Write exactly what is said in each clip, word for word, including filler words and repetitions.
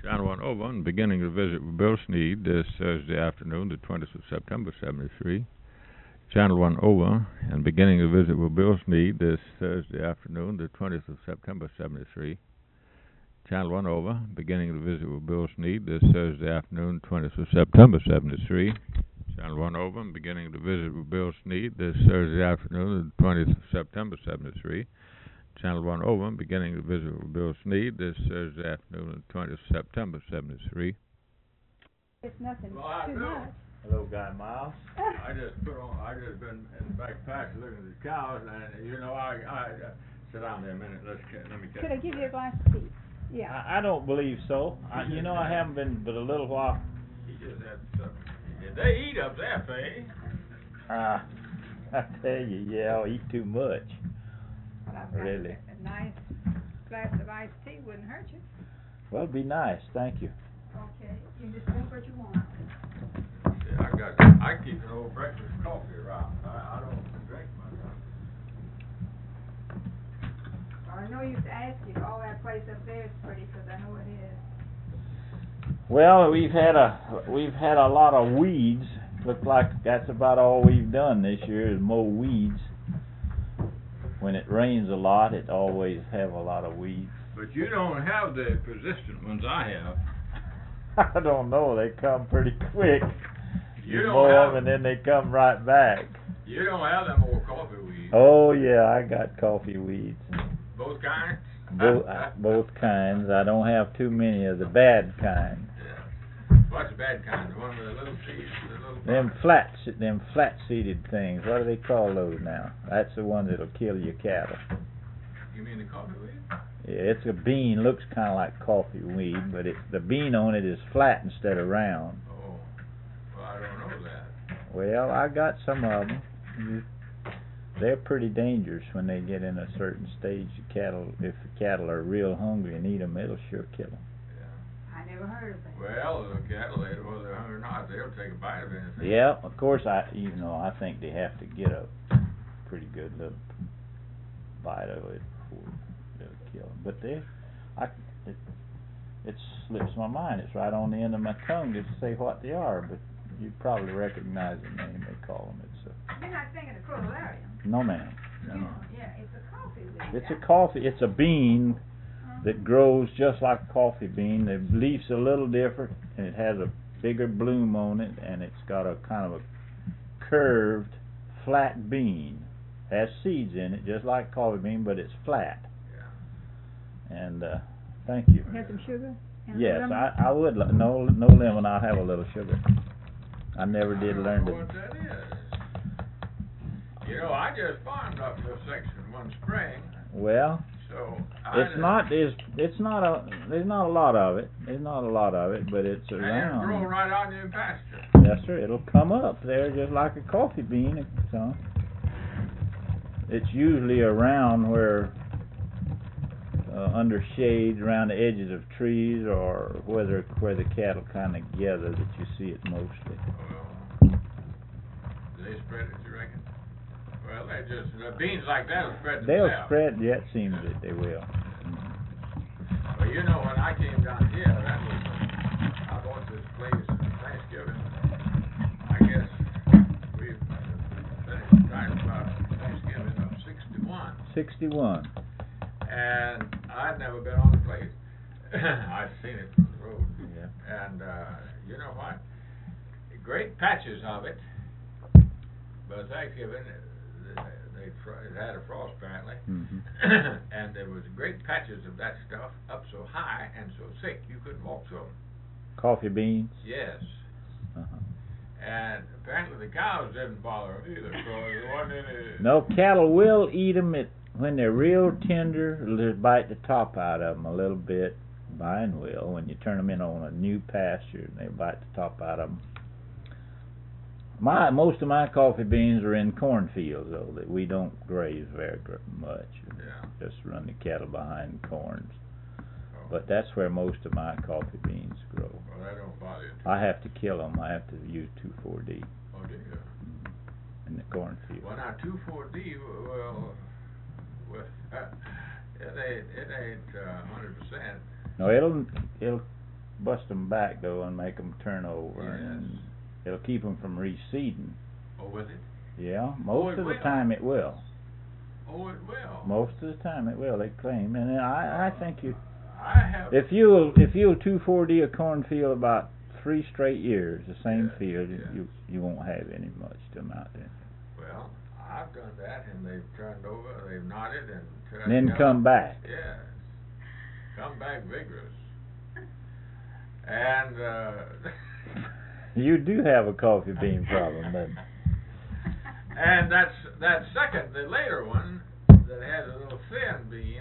Channel one over and beginning the visit with Bill Snead this Thursday afternoon, the twentieth of September, seventy-three. Channel one over and beginning the visit with Bill Snead this Thursday afternoon, the twentieth of September, seventy-three. Channel one over, beginning the visit with Bill Snead this Thursday afternoon, twentieth of September, seventy-three. Channel one over and beginning the visit with Bill Snead this Thursday afternoon, the twentieth of September, seventy-three. Channel one over and beginning the visit with Bill Snead this Thursday afternoon, the twentieth of September, seventy-three. It's nothing Well, I too do. much. Hello, Guy Miles. I just put on, I just been in the back patch looking at the cows, and you know, I, I, uh, sit down there a minute, let's, ca- let me catch Could I you. give you a glass of tea? Yeah. I, I don't believe so. I, you know, I haven't been but a little while. He just had some, did they eat up there, Faye? Uh, I tell you, yeah, I'll eat too much. Well, I've got Really? A, a nice glass of iced tea wouldn't hurt you. Well, it'd be nice, thank you. Okay. You just drink what you want. Yeah, I got, I keep an old breakfast coffee around, I, I don't drink much. Well, I know you used to ask you, all that place up there is pretty, because I know it is. Well, we've had a we've had a lot of weeds. Look like that's about all we've done this year is mow weeds. When it rains a lot, it always have a lot of weeds. But you don't have the persistent ones I have. I don't know. They come pretty quick. You You don't mow have- them and then they come right back. You don't have them old coffee weeds. Oh yeah, I got coffee weeds. Both kinds? Both both kinds. I don't have too many of the bad kind. Yeah. What's the bad kind? The one with the little seeds? The little Them flat, them flat-seeded things. What do they call those now? That's the one that'll kill your cattle. You mean the coffee weed? Yeah, it's a bean. Looks kind of like coffee weed, but it's the bean on it is flat instead of round. Oh, well, I don't know that. Well, I got some of them. You, they're pretty dangerous when they get in a certain stage. The cattle, if the cattle are real hungry and eat them, it'll sure kill them. Yeah. I never heard of it. Well, the cattle, they, whether they're hungry or not, they'll take a bite of anything. Yeah, of course. I, you know, I think they have to get a pretty good little bite of it before they'll kill them. But they, I, it, it slips my mind. It's right on the end of my tongue to say what they are, but you probably recognize the name they call them. It's a You're not thinking of Crotalaria. no man. No. Yeah, yeah, it's a coffee weed. It's a coffee. It's a bean that grows just like a coffee bean. The leaf's a little different, and it has a bigger bloom on it, and it's got a kind of a curved, flat bean. Has seeds in it, just like coffee bean, but it's flat. Yeah. And uh, thank you. Have some sugar? And Yes, lemon? I I would li- no no lemon. I'll have a little sugar. I never did I don't learn know to. what that is. You know, I just farmed up this section one spring, Well, so I it's just- not is it's not a there's not a lot of it. There's not a lot of it, but it's And it'll grow around. right out in your pasture. Yes, sir. It'll come up there just like a coffee bean. So it's usually around where uh, under shade, around the edges of trees, or whether where the cattle kind of gather that you see it mostly. Well, do they spread it, you reckon? Well, they just, the beans like that will spread They'll themselves. spread. Yeah, it seems that they will. Well, you know, when I came down here, that was, I bought this place on Thanksgiving. I guess we finished time about Thanksgiving of sixty-one. Sixty-one. And I'd never been on the place. I'd seen it from the road. Yeah. And, uh, you know what? Great patches of it. But Thanksgiving, uh, they, fro- it had a frost apparently. Mm-hmm. And there was great patches of that stuff up so high and so thick you couldn't walk through them. Coffee beans. Yes. Uh-huh. And apparently the cows didn't bother them either, so there wasn't any... No, cattle will eat them at, when they're real tender. They'll bite the top out of them a little bit. Mine will. When you turn them in on a new pasture, they bite the top out of them. My most of my coffee beans are in cornfields, though, that we don't graze very gr- much. Yeah. Just run the cattle behind corns. Oh. But that's where most of my coffee beans grow. Well, that don't bother you too I have to kill them. I have to use two four D Oh, do you? in the cornfield. Well, now, two four D, well, well, uh, it ain't, it ain't uh, one hundred percent. No, it'll it'll bust them back though and make them turn over, Yes. and it'll keep them from reseeding. Oh, will it? Yeah, Oh, most it of the will. time it will. Oh, it will. Most of the time it will. They claim, and I I think you I have. if you'll if you'll two four D a cornfield about three straight years, the same Yeah, field, yeah. you you won't have any much to them out there. Well, I've done that, and they've turned over, they've nodded, and turned. And then up. come back. Yes, come back vigorous. And uh, You do have a coffee bean problem, but and that's that second, the later one that has a little thin bean.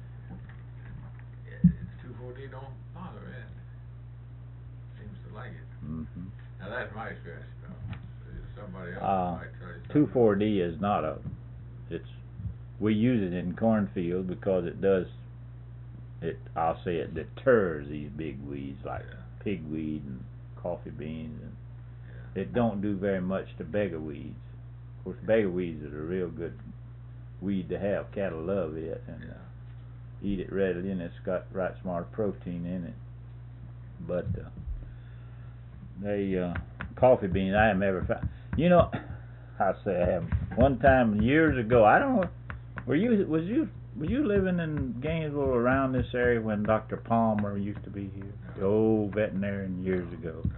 two four D don't bother it. Seems to like it. mm-hmm. Now that's my experience, though. Somebody else Uh, might tell you something. two four D is not a. It's we use it in cornfield because it does. It I'll say it deters these big weeds like Yeah. pigweed and coffee beans, and Yeah. it don't do very much to beggar weeds. Of course, beggar weeds is a real good weed to have. Cattle love it and Yeah. uh, eat it readily, and it's got right smart protein in it. But uh, they uh, coffee beans I have ever found. You know, I say I have. One time years ago, I don't know. Were you was you were you living in Gainesville around this area when Doctor Palmer used to be here? The old veterinarian years ago. No.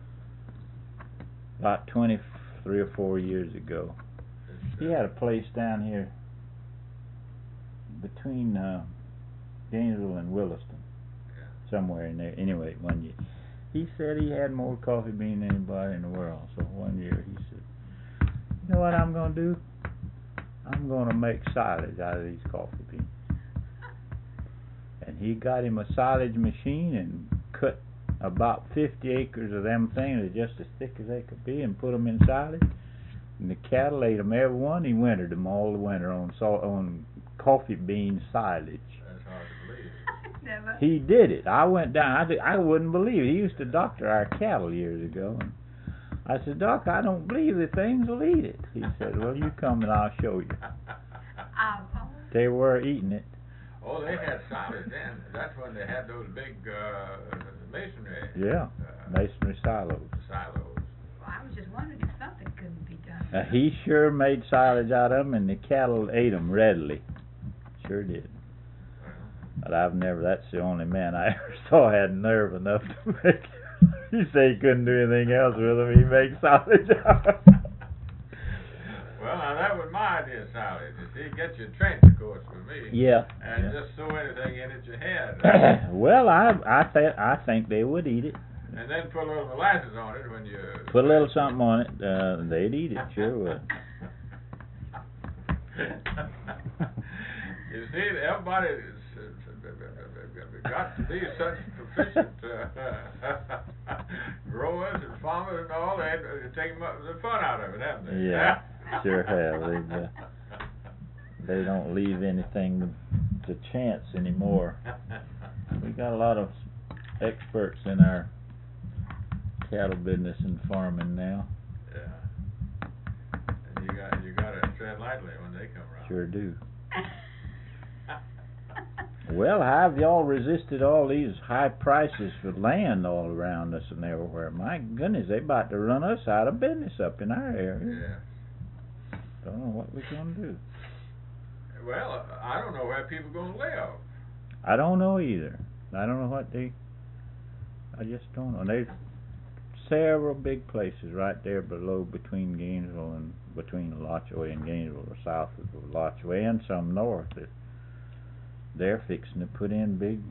About twenty-three or four years ago. It's, He uh, had a place down here between uh, Gainesville and Williston, Yeah. somewhere in there. Anyway, one year he said he had more coffee bean than anybody in the world. So one year he said, "You know what I'm gonna do? I'm gonna make silage out of these coffee beans." And he got him a silage machine and cut about fifty acres of them things, that just as thick as they could be, and put them in silage. And the cattle ate them every one. He wintered them all the winter on salt, on coffee bean silage. That's hard to believe. Never. He did it. I went down. I, di- I wouldn't believe it. He used to doctor our cattle years ago. And I said, "Doc, I don't believe the things will eat it." He said, "Well, you come and I'll show you." Um, oh. They were eating it. Oh, they had silage then. That's when they had those big uh, masonry. Yeah, uh, masonry silos. silos. Well, I was just wondering if something couldn't be done. Uh, he sure made silage out of them, and the cattle ate them readily. Sure did. Well, But I've never. That's the only man I ever saw had nerve enough to make. He said he couldn't do anything else with them. He makes silage out of them. well, now that was my idea of silage. You see, get your trench, of course, with me. Yeah. And yeah. just throw anything in it you had. Well, I I th- I think they would eat it. And then put a little molasses on it when you... Put a little something on it. Uh, they'd eat it. Sure would. You see, everybody is, uh, got to be such proficient uh, growers and farmers and all. They had to take the fun out of it, haven't they? Yeah, sure have. They uh, they don't leave anything to chance anymore. We got a lot of experts in our cattle business and farming now. Yeah. And you got you got to tread lightly when they come around. Sure do. Well, how have y'all resisted all these high prices for land all around us and everywhere? My goodness, they about to run us out of business up in our area. Yeah. Don't know what we're gonna do. Well, I don't know where people are gonna live. I don't know either. I don't know what they. I just don't know. There's several big places right there below, between Gainesville and between Lotchaway and Gainesville, or south of Lotchaway, and some north. That they're fixing to put in big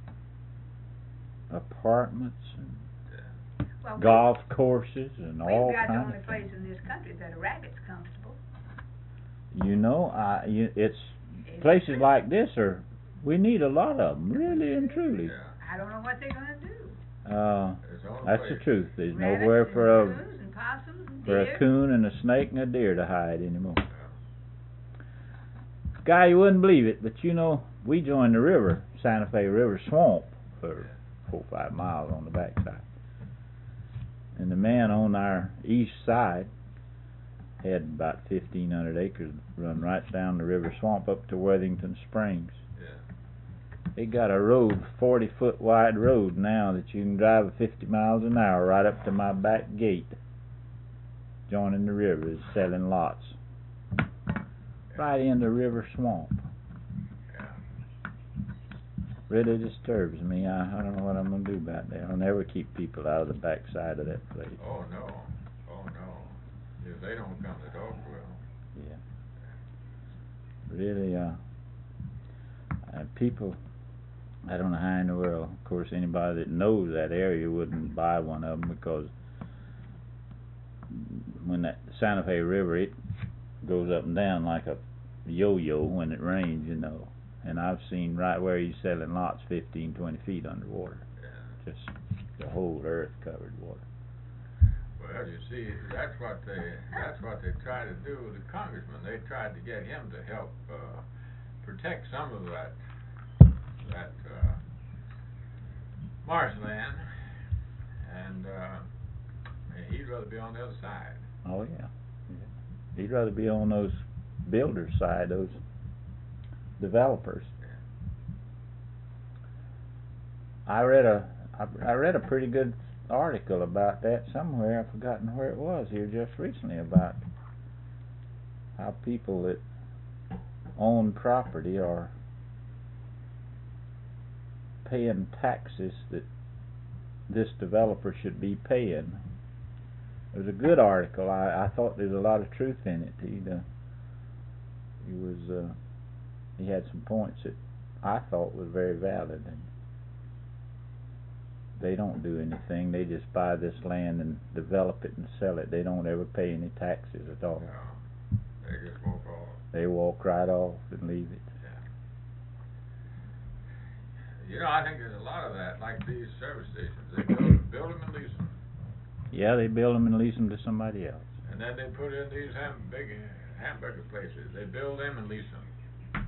apartments and Well, we- golf courses and all We've got the kinds only of place things. in this country that a rabbit's comfortable. You know, I you, it's It's places true. like this are. We need a lot of them, really and truly. Yeah. I don't know what they're gonna do. Uh, There's only that's the place. truth. There's Rabbits nowhere and for a coons and possums and for deer. a coon and a snake and a deer to hide anymore. Yeah. Guy, you wouldn't believe it, but you know, we joined the river, Santa Fe River swamp, for four or five miles on the backside. And the man on our east side had about fifteen hundred acres run right down the river swamp up to Worthington Springs. Yeah. They got a road, forty foot wide road now that you can drive at fifty miles an hour right up to my back gate. Joining the river is selling lots. Right in the river swamp. Yeah. Really disturbs me. I, I don't know what I'm gonna do about that. I'll never keep people out of the backside of that place. Oh, no. Oh, no. If they don't come, the dogs will. Yeah. Really, uh, uh, people, I don't know how in the world, of course, anybody that knows that area wouldn't buy one of them, because when that Santa Fe River, it goes up and down like a yo-yo when it rains, you know. And I've seen right where he's selling lots fifteen, twenty feet underwater. Yeah. Just the whole earth covered water. Well, you see, that's what they, that's what they try to do with the congressman. They tried to get him to help, uh, protect some of that, that, uh, marshland, and, uh, he'd rather be on the other side. Oh yeah. yeah. He'd rather be on those builders' side, those developers. Yeah. I read a I, I read a pretty good article about that somewhere. I've forgotten where it was here just recently, about how people that own property are paying taxes that this developer should be paying. It was a good article. I, I thought there was a lot of truth in it. He uh, he was uh, he had some points that I thought was very valid. And they don't do anything. They just buy this land and develop it and sell it. They don't ever pay any taxes at all. No, they just walk off. They walk right off and leave it. Yeah. You know, I think there's a lot of that, like these service stations. They build, build them and lease them. Yeah, they build them and lease them to somebody else. And then they put in these ham big hamburger places. They build them and lease them.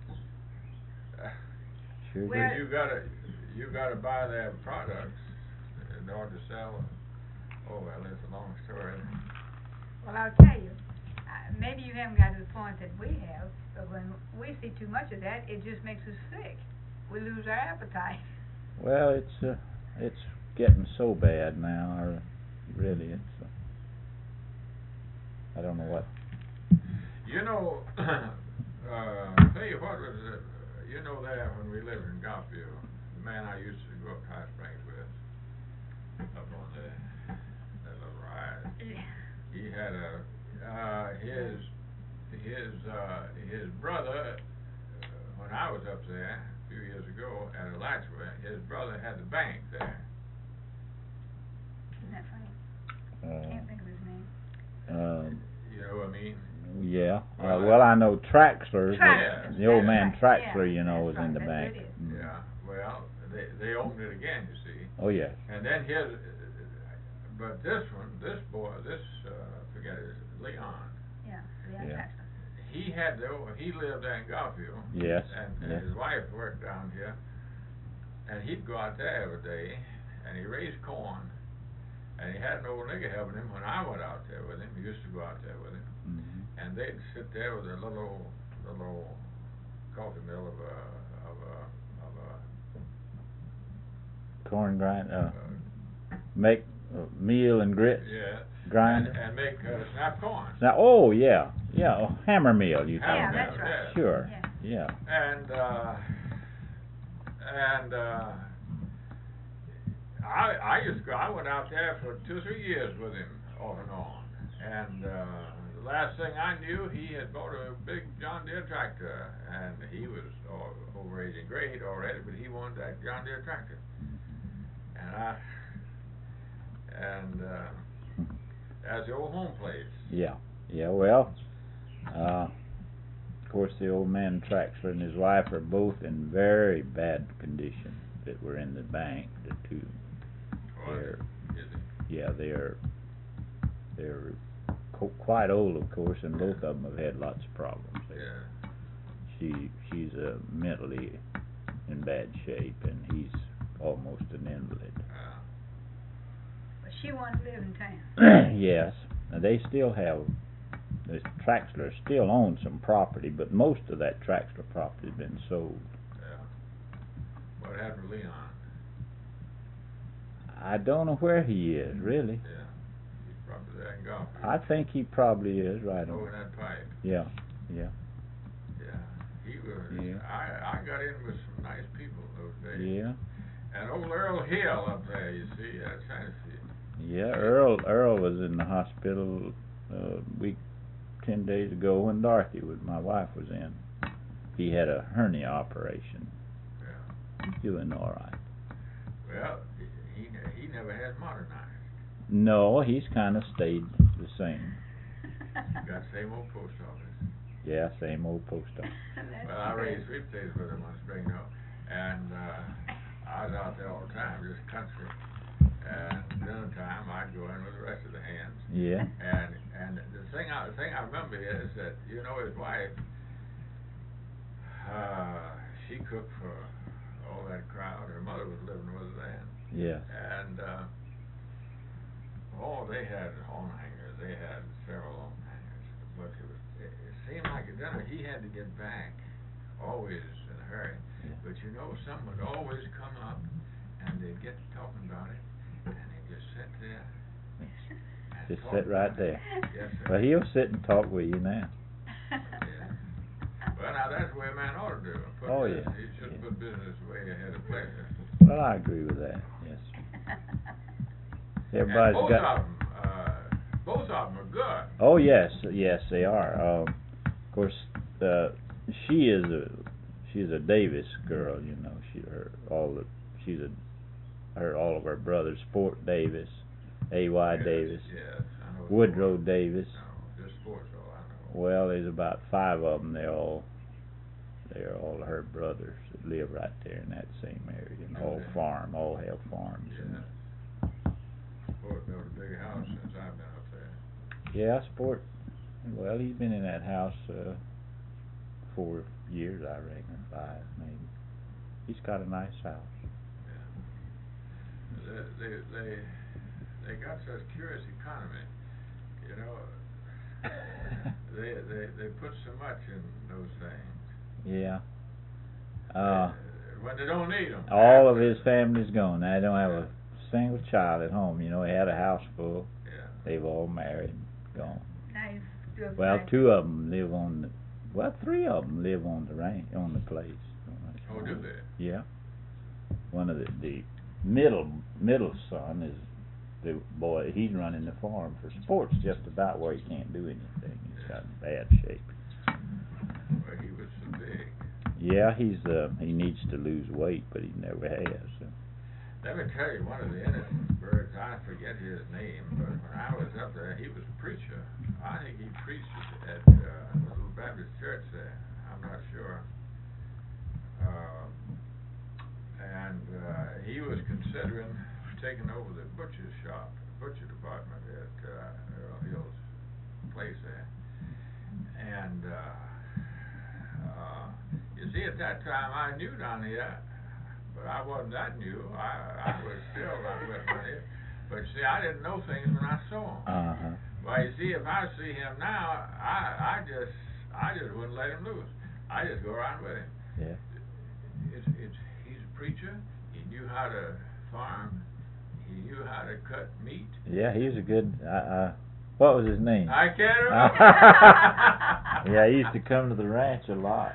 Sure do. Well, You gotta, you gotta buy their products in order to sell. Oh well, it's a long story. Well, I'll tell you, uh, maybe you haven't got to the point that we have, but when we see too much of that, it just makes us sick. We lose our appetite. Well, it's uh, it's getting so bad now. Or really, it's. Uh, I don't know what. You know, uh, tell you what was it, you know there when we lived in Garfield, the man I used to go up to High Springs with, up on the, that little rise, he had a, uh, his, his, uh, his brother, uh, when I was up there a few years ago at Alachua, his brother had the bank there. Isn't that funny? Uh, Can't think of his name. um, You know what I mean? yeah. Well, Uh, well, I know Traxler. Traxler. The old man That's right. Traxler, you Yeah, know, was that's in the right. bank. That's Mm. Yeah, well, they, they opened it again, you see. Oh yes. And then his, but this one, this boy, this, uh, forget it, Leon, Yeah, Leon Yeah. Jackson. he had the, he lived there in Garfield. Yes, And, and yes. his wife worked down here, and he'd go out there every day, and he raised corn, and he had an old nigger helping him when I went out there with him. He used to go out there with him, Mm-hmm. and they'd sit there with a little, little coffee mill of a, of a, of a, Corn grind. Uh, uh, make uh, meal and grits. yeah. Grind. And, and make, uh, snap corn. Now, oh yeah, yeah, oh, hammer meal. You Hammer Yeah, call it. that's meal, right. yeah. Sure. Yeah. Yeah. And, uh, and, uh, I, I used to go, I went out there for two, three years with him, off and on. And, uh, the last thing I knew, he had bought a big John Deere tractor, and he was o- over age and grade already, but he wanted that John Deere tractor. And I, and, uh, that's the old home place. Yeah. Yeah. Well, uh, of course, the old man Traxler and his wife are both in very bad condition that were in the bank. The two. Oh, They're, is it? yeah, they're they're co- quite old, of course, and both of them have had lots of problems. They- Yeah. She she's uh, mentally in bad shape, and he's almost an invalid. Uh, But she wanted to live in town. Yes, and they still have. The Traxler still owns some property, but most of that Traxler property has been sold. yeah. What happened to Leon? I don't know where he is, really. Yeah, he's probably there in golf. I think he probably is right Over on. that pipe. Yeah, yeah. Yeah, he was. Yeah. I I got in with some nice people those days. Yeah. And old Earl Hill up there, you see, that's Tennessee. Yeah, Earl Earl was in the hospital a week, ten days ago when Dorothy was my wife was in. He had a hernia operation. Yeah. He's doing all right. Well, he he, he never had modernized. No, he's kind of stayed the same. Got the same old post office. Yeah, same old post office. Well, I raised sweepstakes with him on Spring Hill, and uh, I was out there all the time, just country. And dinner time, I'd go in with the rest of the hands. Yeah. And and the thing I the thing I remember is that you know his wife, uh, she cooked for all that crowd. Her mother was living with her then. Yeah. And uh, oh, they had on hangers. They had several on hangers. But it was it, it seemed like at dinner he had to get back, always in a hurry. Yeah. But you know, someone would always come up, and they'd get to talking about it. And he just sit there. and Just talk sit right about it. there. Yes, sir. Well, he'll sit and talk with you now. Yeah. Well, now that's the way a man ought to do. Put Oh, business, yeah. He shouldn't Yeah. put business way ahead of pleasure. Well, I agree with that. Yes. And Everybody's both got. of them, uh, both of them are good. Oh yes, yes they are. Um, of course, uh, she is a she's a Davis girl. You know, she her all the she's a her all of her brothers, Sport Davis, A Y Yes, Davis, Yes, I know. Woodrow Davis. No, just sports, all I know. Well, there's about five of them. They're all they're all her brothers that live right there in that same area, and all Okay. farm, all have farms. Yes. And Sport built a big house since I've been up there. yeah, Sport. Well, he's been in that house uh, four years, I reckon, five maybe. He's got a nice house. They, they, they, they got such curious economy, you know. they, they, they put so much in those things. Yeah. Uh, Uh, when they don't need them. all of his family's gone. They don't have a single child at home. You know, he had a house full. Yeah. They've all married, gone. Now he's still Well, fine. two of them live on the. Well, three of them live on the ranch, on the place. Oh, do they? Yeah. One of the the middle middle son is the boy. He's running the farm for sports, just about where he can't do anything. He's got bad shape. Well, he was so big. Yeah, he's uh he needs to lose weight, but he never has. So. Let me tell you, one of the innocent birds, I forget his name, but when I was up there, he was a preacher. I think he preached at uh, the little Baptist church there. I'm not sure. Um, and uh, he was considering taking over the butcher's shop, butcher department at uh, Earl Hill's place there. And uh, uh, you see, at that time, I knew down here, but I wasn't that new. I, I was still not with money. But see, I didn't know things when I saw him. Uh-huh. Well, you see, if I see him now, I, I just, I just wouldn't let him loose. I just go around with him. Yeah. It's, it's, he's a preacher. He knew how to farm. He knew how to cut meat. Yeah, he was a good. Uh, uh, what was his name? I can't remember. Yeah, he used to come to the ranch a lot.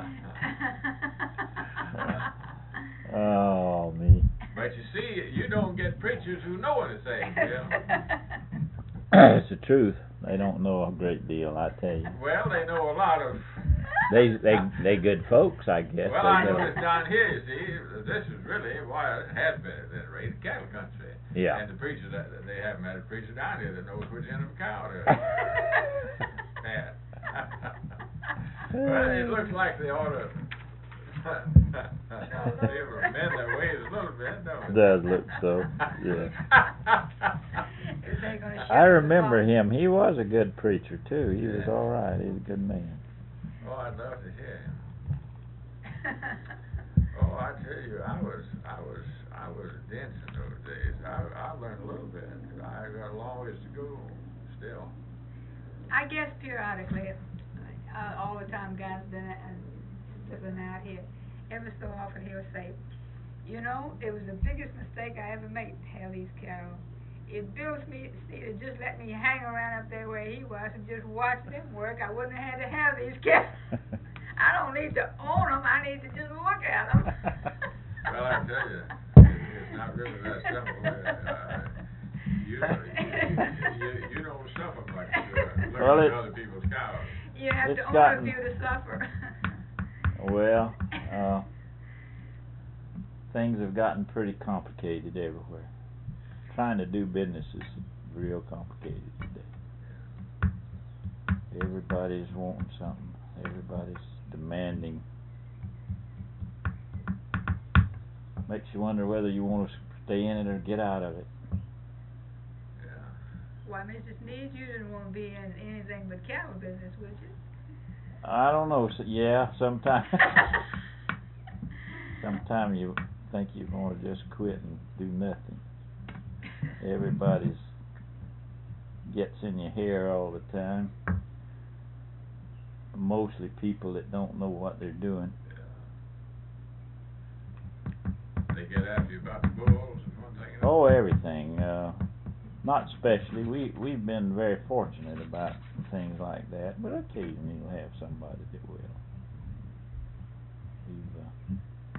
Oh me. But you see, you don't get preachers who know what to say, Bill. It's the truth. They don't know a great deal, I tell you. Well, they know a lot of. They they they good folks, I guess. Well, they I don't- noticed down here, you see, this is really why it has been at rate cattle country. Yeah. And the preachers, that they haven't had a preacher down here that knows which end of a cow to pat. Well, it looks like they ought to be able to bend their ways a little bit, don't it? Does look so, yeah. Is they gonna shut I the remember phone? him. He was a good preacher too. He was Yeah. all right. He was a good man. Oh, I'd love to hear him. Oh, I tell you, I was, I was, I was dense in those days. I, I learned a little bit. I got a long ways to go still. I guess periodically, uh, all the time guys been uh, living out here, every so often he'll say, You know, it was the biggest mistake I ever made to have these cattle. If Bill Snead had just let me hang around up there where he was and just watch them work, I wouldn't have had to have these cattle. I don't need to own them, I need to just look at them. Well, I tell you, it, it's not really that simple. Uh, you, you, you, you don't suffer much uh, looking Well, at it- other people's cows. You have It's to own gotten- a few to suffer. Well, uh, things have gotten pretty complicated everywhere. Trying to do business is real complicated today. Everybody's wanting something. Everybody's demanding. Makes you wonder whether you want to stay in it or get out of it. Yeah. Why, Mister Sneed, you didn't want to be in anything but cattle business, would you? I don't know. So, yeah, sometimes. Sometimes you think you want to just quit and do nothing. Everybody's gets in your hair all the time. Mostly people that don't know what they're doing. They get after you about the bulls and one thing. and Oh, everything. Uh, not especially. We we've been very fortunate about things like that, but occasionally you'll have somebody that will. We've, uh,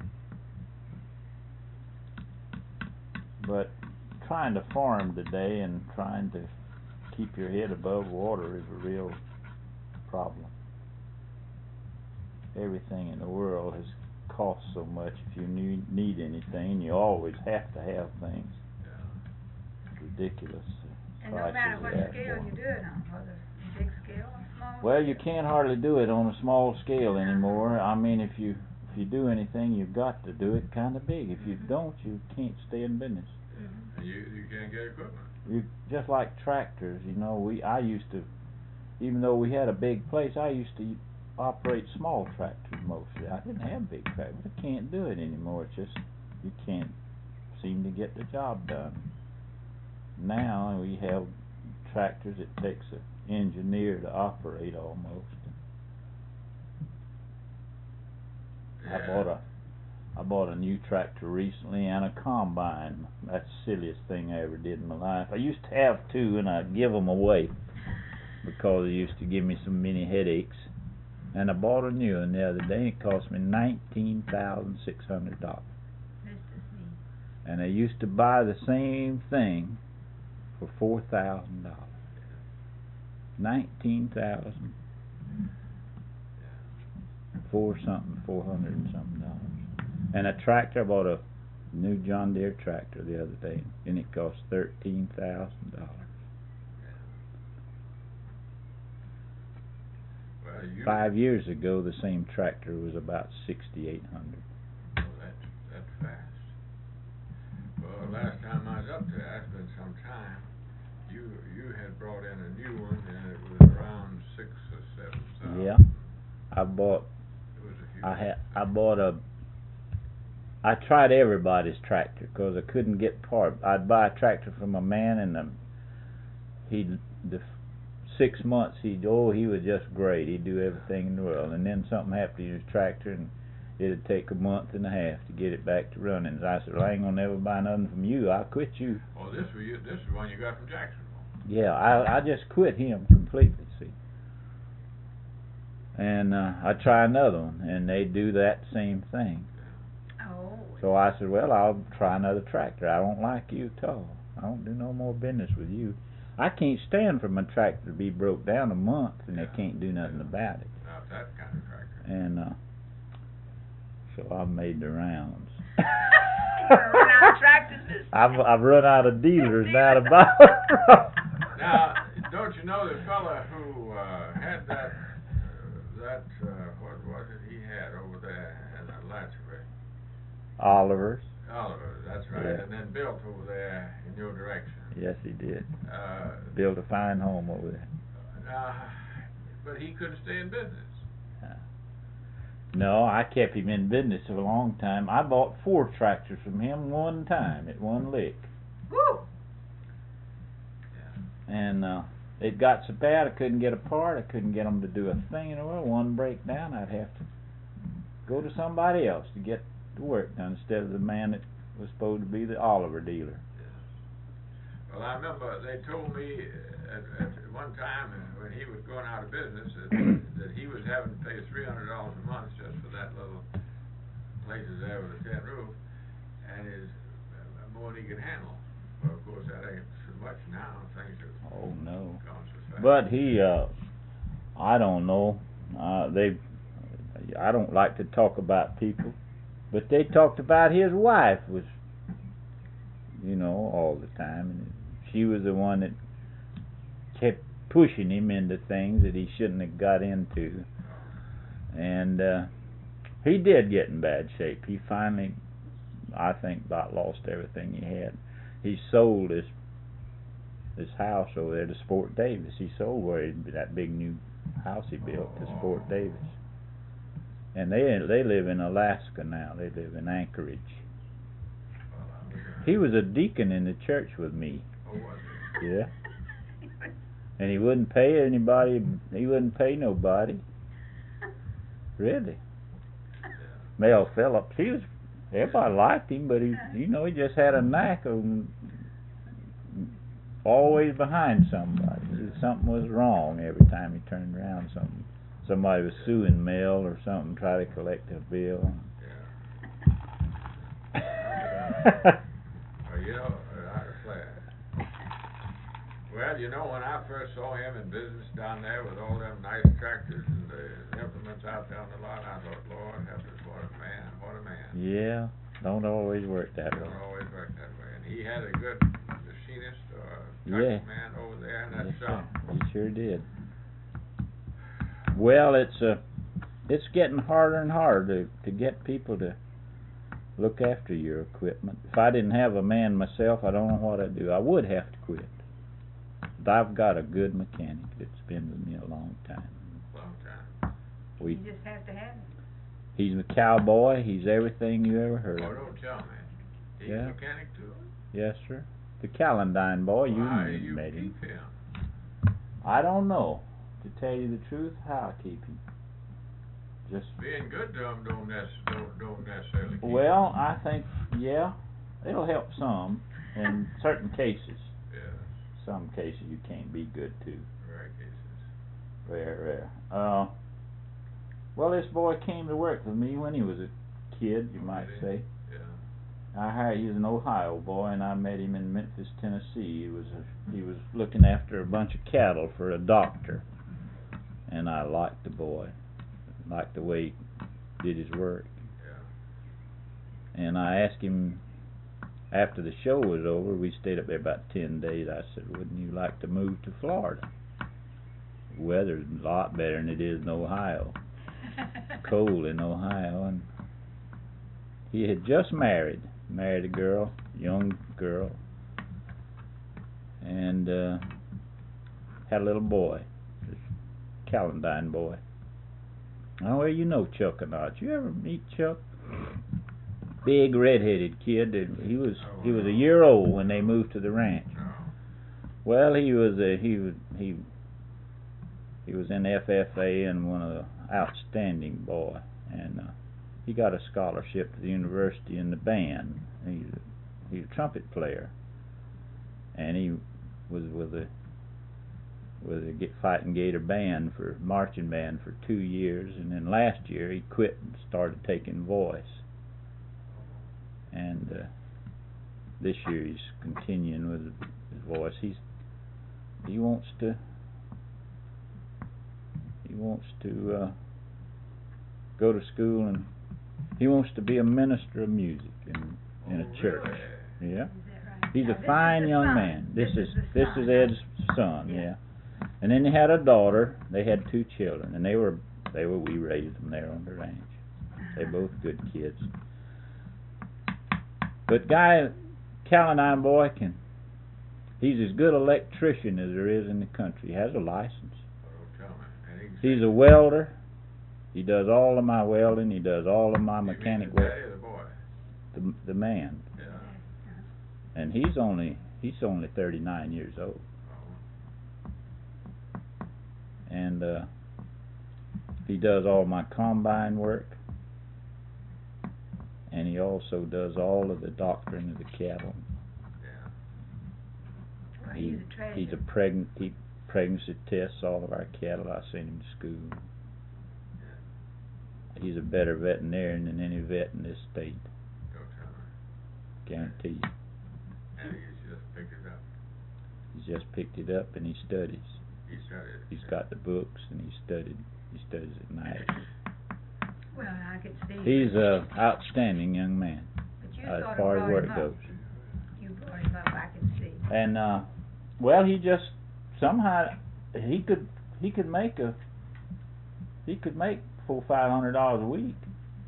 but trying to farm today and trying to keep your head above water is a real problem. Everything in the world has cost so much. If you need, need anything, you always have to have things. Yeah. It's ridiculous. the And no prices matter of what that scale for you 'em. do it on, whether big scale or small. Well, you can't hardly do it on a small scale anymore. I mean, if you if you do anything, you've got to do it kind of big. If you don't, you can't stay in business. Mhm. And you, you can't get equipment. You just like tractors, you know. We I used to, even though we had a big place, I used to operate small tractors mostly. I didn't have big tractors. I can't do it anymore. It's just you can't seem to get the job done. Now we have tractors. It takes an engineer to operate almost. I Yeah. bought a I bought a new tractor recently and a combine. That's the silliest thing I ever did in my life. I used to have two and I'd give them away because they used to give me so many headaches. And I bought a new one the other day. It cost me nineteen thousand six hundred dollars. Mister Sneed. And I used to buy the same thing for four thousand dollars. Nineteen thousand four something, four hundred and something dollars. And a tractor, I bought a new John Deere tractor the other day, and it cost thirteen thousand dollars. Well, you. Five years ago, the same tractor was about sixty-eight hundred. Well, that's, that's fast. Well, last time I was up there, that's been some time, you, you had brought in a new one, and it was around six or seven thousand. Yeah, I bought. It was a huge. I had. I bought a. I tried everybody's tractor because I couldn't get parts. I'd buy a tractor from a man, and um, he'd the f- six months he'd oh he was just great. He'd do everything in the world, and then something happened to his tractor, and it'd take a month and a half to get it back to running. So I said, well, I ain't gonna never buy nothing from you. I'll quit you. Oh, this was you, this is one you got from Jacksonville. Yeah, I I just quit him completely. See. And uh, I try another one, and they do that same thing. Oh. So I said, well, I'll try another tractor. I don't like you at all. I don't do no more business with you. I can't stand for my tractor to be broke down a month and they can't do nothing about it. Not that kind of tractor. And uh, so I've made the rounds. You're gonna run out of tractors, Mister I've I've run out of dealers now to buy from. Now, don't you know the fella who uh, had that, uh, that, uh, what was it he had over there in Atlanta? Oliver's. Oliver, that's right, Yeah. and then built over there in your direction. Yes, he did. Uh, Built a fine home over there. uh, but he couldn't stay in business. No, I kept him in business for a long time. I bought four tractors from him one time at one lick. Woo! And uh, it got so bad I couldn't get a part. I couldn't get them to do a thing in the world. One break down, I'd have to go to somebody else to get the work done instead of the man that was supposed to be the Oliver dealer. Well, I remember they told me at, at one time uh, when he was going out of business that, that he was having to pay three hundred dollars a month just for that little places there with a tin roof, and is uh, more than he could handle. But of course that ain't so much now. Things have Oh no. gone so fast. But he, uh, I don't know. Uh, they, I don't like to talk about people, but they talked about his wife was, you know, all the time, and she was the one that kept pushing him into things that he shouldn't have got into. And uh, he did get in bad shape. He finally, I think, about lost everything he had. He sold his this house over there to Sport Davis. He sold where he, that big new house he built to Sport Davis. And they they live in Alaska now. They live in Anchorage. He was a deacon in the church with me. Oh, was it? Yeah. And he wouldn't pay anybody. He wouldn't pay nobody. Really. Mel Phillips. He was. Everybody liked him, but he, you know, he just had a knack of always behind somebody. Something was wrong every time he turned around. Something. Somebody was suing Mel or something, try to collect a bill. Yeah. Well, you know, I was glad. Well, you know, when I first saw him in business down there with all them nice tractors and the implements out there on the lot, I thought, Lord, help us, what a man, what a man. Yeah, don't always work that way. Don't always work that way. And he had a good machinist or Yeah. truck man over there, and that's Yes, sir. something. He sure did. Well, it's uh, it's getting harder and harder to, to get people to look after your equipment. If I didn't have a man myself, I don't know what I'd do. I would have to quit. But I've got a good mechanic that's been with me a long time. Long time. We, You just have to have it. he's a cowboy. He's everything you ever heard Oh, of. don't tell me. He's Yeah. a mechanic too? Yes, sir. The Calendine boy, you Why knew- you met him. keep him? I don't know. To tell you the truth, how I keep him. Just Being good to him don't, nec- don't, don't necessarily keep him. well, I think yeah, it'll help some in certain cases. Yes, Some cases you can't be good to. rare cases. Rare, rare. Uh, well, this boy came to work with me when he was a kid, you Oh, might did he? say. Yeah. I hired. He's an Ohio boy, and I met him in Memphis, Tennessee. He was a, he was looking after a bunch of cattle for a doctor, and I liked the boy, liked the way he did his work. Yeah. And I asked him after the show was over. We stayed up there about ten days. I said, "Wouldn't you like to move to Florida? The weather's a lot better than it is in Ohio. Cold in Ohio." And he had just married. Married a girl, young girl, and uh, had a little boy, this Calendine boy. Oh, well, you know Chuck or not? You ever meet Chuck? Big red-headed kid. And he was Oh, he was a no. year old when they moved to the ranch. No. Well, he was a he was he he was in F F A and one of the outstanding boy, and. Uh, He got a scholarship to the university in the band. He's a, he's a trumpet player, and he was with the with the Get Fighting Gator band for marching band for two years, and then last year he quit and started taking voice. And uh, this year he's continuing with his voice. He's he wants to he wants to uh, go to school and. He wants to be a minister of music in in a Oh, church. really? Yeah. Is that right? He's Now, a this fine is the young son. man. This, is the this son. is Ed's son, Yeah. yeah. And then they had a daughter. They had two children, and they were they were we raised them there on the ranch. They're both good kids. But guy, Calendine boy can. He's as good electrician as there is in the country. He has a license. Oh, don't tell me. And he can He's sing. a welder. He does all of my welding. He does all of my You mean mechanic the work. daddy or the boy? The the man, Yeah. and he's only he's only thirty-nine years old, Oh. and uh, he does all my combine work, and he also does all of the doctoring of the cattle. Yeah. Well, He, he's a treasure. he's a pregnant, he pregnancy tests all of our cattle. I sent him to school. He's a better veterinarian than any vet in this state, Don't tell me. guarantee you. And he's just picked it up. He's just picked it up and he studies. He studied. He's got the books and he studied. He studies at night. Well, I could see. He's a outstanding young man But you as sort of far as brought work him up. goes. You brought him up, I can see. And uh, well, he just somehow he could he could make a he could make four five hundred dollars a week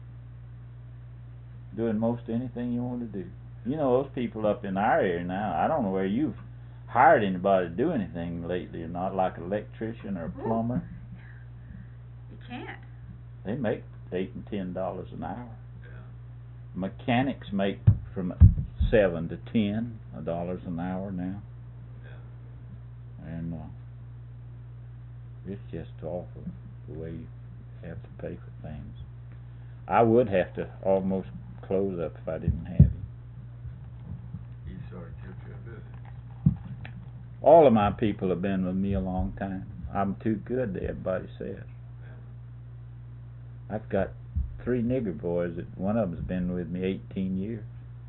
doing most anything you want to do. You know, those people up in our area now. I don't know where you've hired anybody to do anything lately or not, like an electrician or a Ooh. plumber. You can't. They make eight and ten dollars an hour. Yeah. Mechanics make from seven to ten dollars an hour now, Yeah. and uh, it's just awful the way you have to pay for things. I would have to almost close up if I didn't have him. He sort of kept you busy. All of my people have been with me a long time. I'm too good, everybody says. I've got three nigger boys that one of them's been with me eighteen years.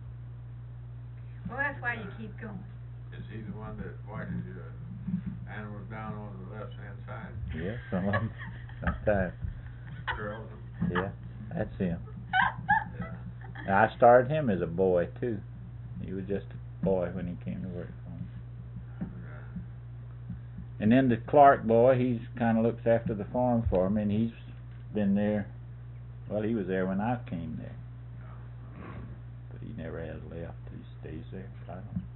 Well, that's why you keep going. Is he the one that watches your animals down on the left hand side? Yeah, some of them. Sometimes. Girls them? Yeah, that's him. Yeah. Now, I started him as a boy too. He was just a boy when he came to work for me. Yeah. And then the Clark boy, he's kind of looks after the farm for me, and he's been there. Well, he was there when I came there, but he never has left. He stays there. I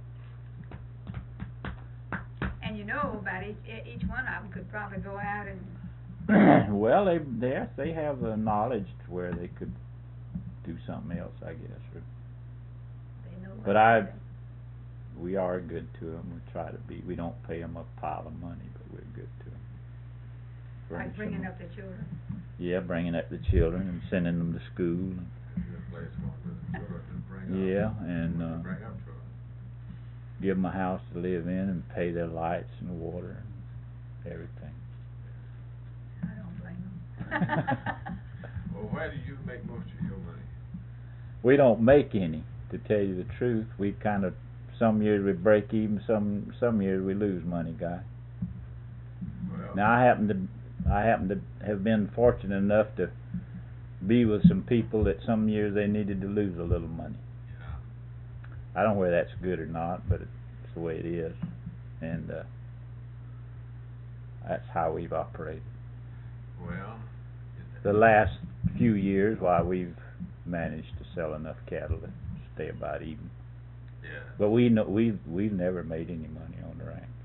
don't. And you know about each e- each one of them could probably go out and Well, they they they have the knowledge to where they could do something else, I guess. Or, they know. but what I, to do. we are good to them. We try to be. We don't pay them a pile of money, but we're good to them. Like bringing up the children. Yeah, bringing up the children and sending them to school. Is there a place for the children to bring up? Yeah, and to uh, bring up children? give them a house to live in and pay their lights and water and everything. I don't blame them. Well, where do you make most of your money? We don't make any, to tell you the truth. We kind of, some years we break even, some some years we lose money, guy. Well, Now I happen to, I happen to have been fortunate enough to be with some people that some years they needed to lose a little money. yeah. I don't know whether that's good or not, but it's the way it is, and uh, that's how we've operated. Well, The last few years, why we've managed to sell enough cattle to stay about even. yeah. But we know we've we've never made any money on the ranch.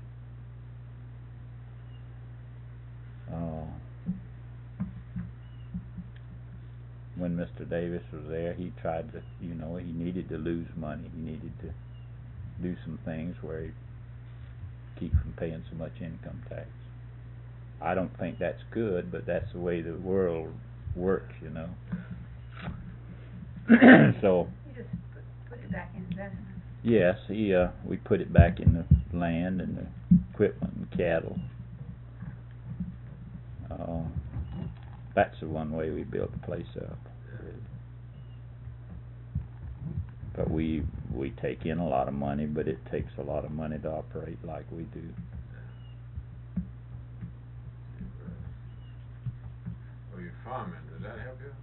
Uh, when Mister Davis was there, he tried to, you know, he needed to lose money. He needed to do some things where he keep from paying so much income tax. I don't think that's good, but that's the way the world works, you know. So You just put, put it back in investment. yes, he uh, we put it back in the land and the equipment and cattle. Uh, that's the one way we built the place up. Really. But we we take in a lot of money, but it takes a lot of money to operate like we do. Well, you're farming. Does that help you?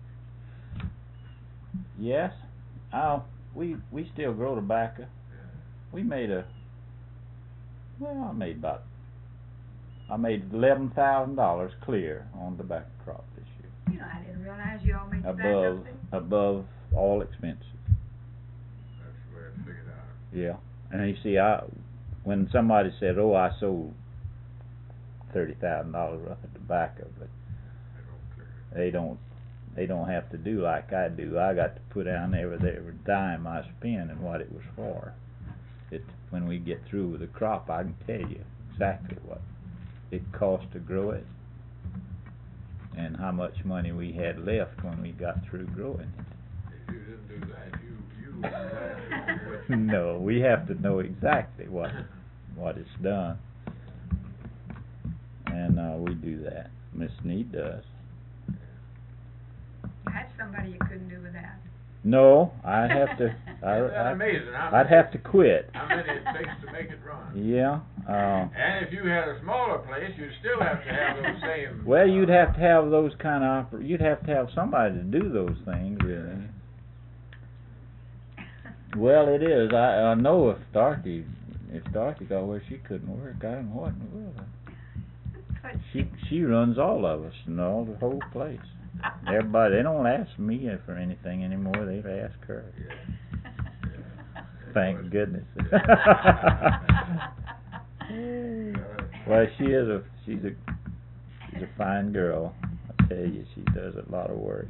Yes, uh, we we still grow tobacco. Yeah. We made a well, I made about I made eleven thousand dollars clear on tobacco crop this year, You know, I didn't realize you all made tobacco above up there. above all expenses. That's the way it's figured out. Yeah, and you see, I when somebody said, "Oh, I sold thirty thousand dollars worth of tobacco," but They don't clear it. they don't they don't have to do like I do. I got to put down every every dime I spend and what it was for. It when we get through with the crop, I can tell you exactly what it cost to grow it and how much money we had left when we got through growing it. Yeah. you didn't do that, you, you were glad. No, we have to know exactly what, what it's done. And, uh, we do that. Miss Need does. That's somebody you couldn't do without. No, I have to, I, Isn't that I, amazing? How I'd many- have to quit. How many it takes to make it run? Yeah, uh, And if you had a smaller place, you'd still have to have those same. well, you'd uh, have to have those kind of oper- you'd have to have somebody to do those things, really. Well, it is. I, I know if Dorothy, if Dorothy got where she couldn't work, I don't know what in the world. She she runs all of us and all the whole place. Everybody, they don't ask me for anything anymore. They ask her. Thank goodness. Well, she is a she's a she's a fine girl. I tell you, she does a lot of work.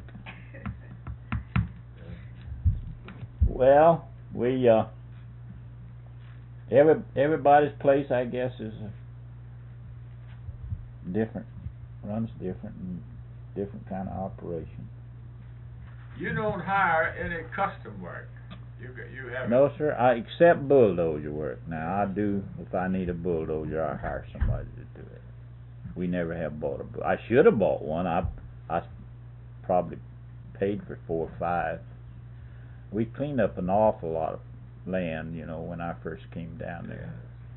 Well, we uh every everybody's place, I guess, is a different, runs different and different kind of operation. You don't hire any custom work. You g- you have. No, sir, I accept bulldozer work. Now, I do, if I need a bulldozer, I hire somebody to do it. We never have bought a bull. I should have bought one. I, I probably paid for four or five. We cleaned up an awful lot of land, you know, when I first came down there.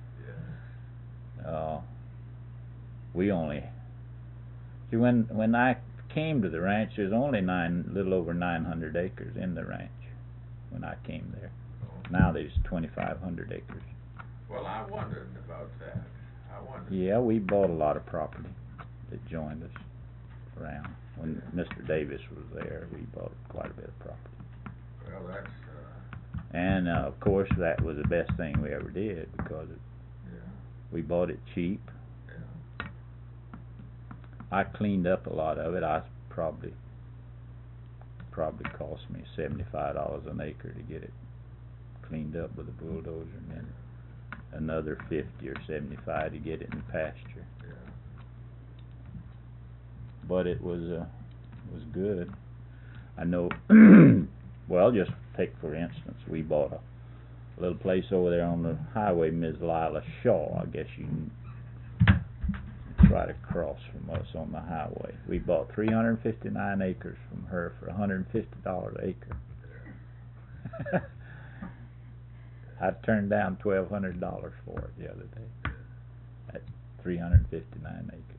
Uh, we only, see, when, when I came to the ranch, there's only nine, little over nine hundred acres in the ranch when I came there. Now there's twenty-five hundred acres. Well, I wondered about that. I wondered. Yeah, we bought a lot of property that joined us around. When Mister Davis was there, we bought quite a bit of property. Well, that's, uh, And, uh, of course, that was the best thing we ever did because it, yeah, we bought it cheap. yeah. I cleaned up a lot of it. I probably probably cost me seventy-five dollars an acre to get it cleaned up with a bulldozer, and then another fifty or seventy-five to get it in pasture. Yeah. But it was uh, was good. I know. Well, just take for instance, we bought a little place over there on the highway, Miz Lila Shaw. I guess you can try to cross from us on the highway. We bought three hundred fifty-nine acres from her for one hundred fifty dollars an acre. I turned down twelve hundred dollars for it the other day. At three hundred fifty-nine acres.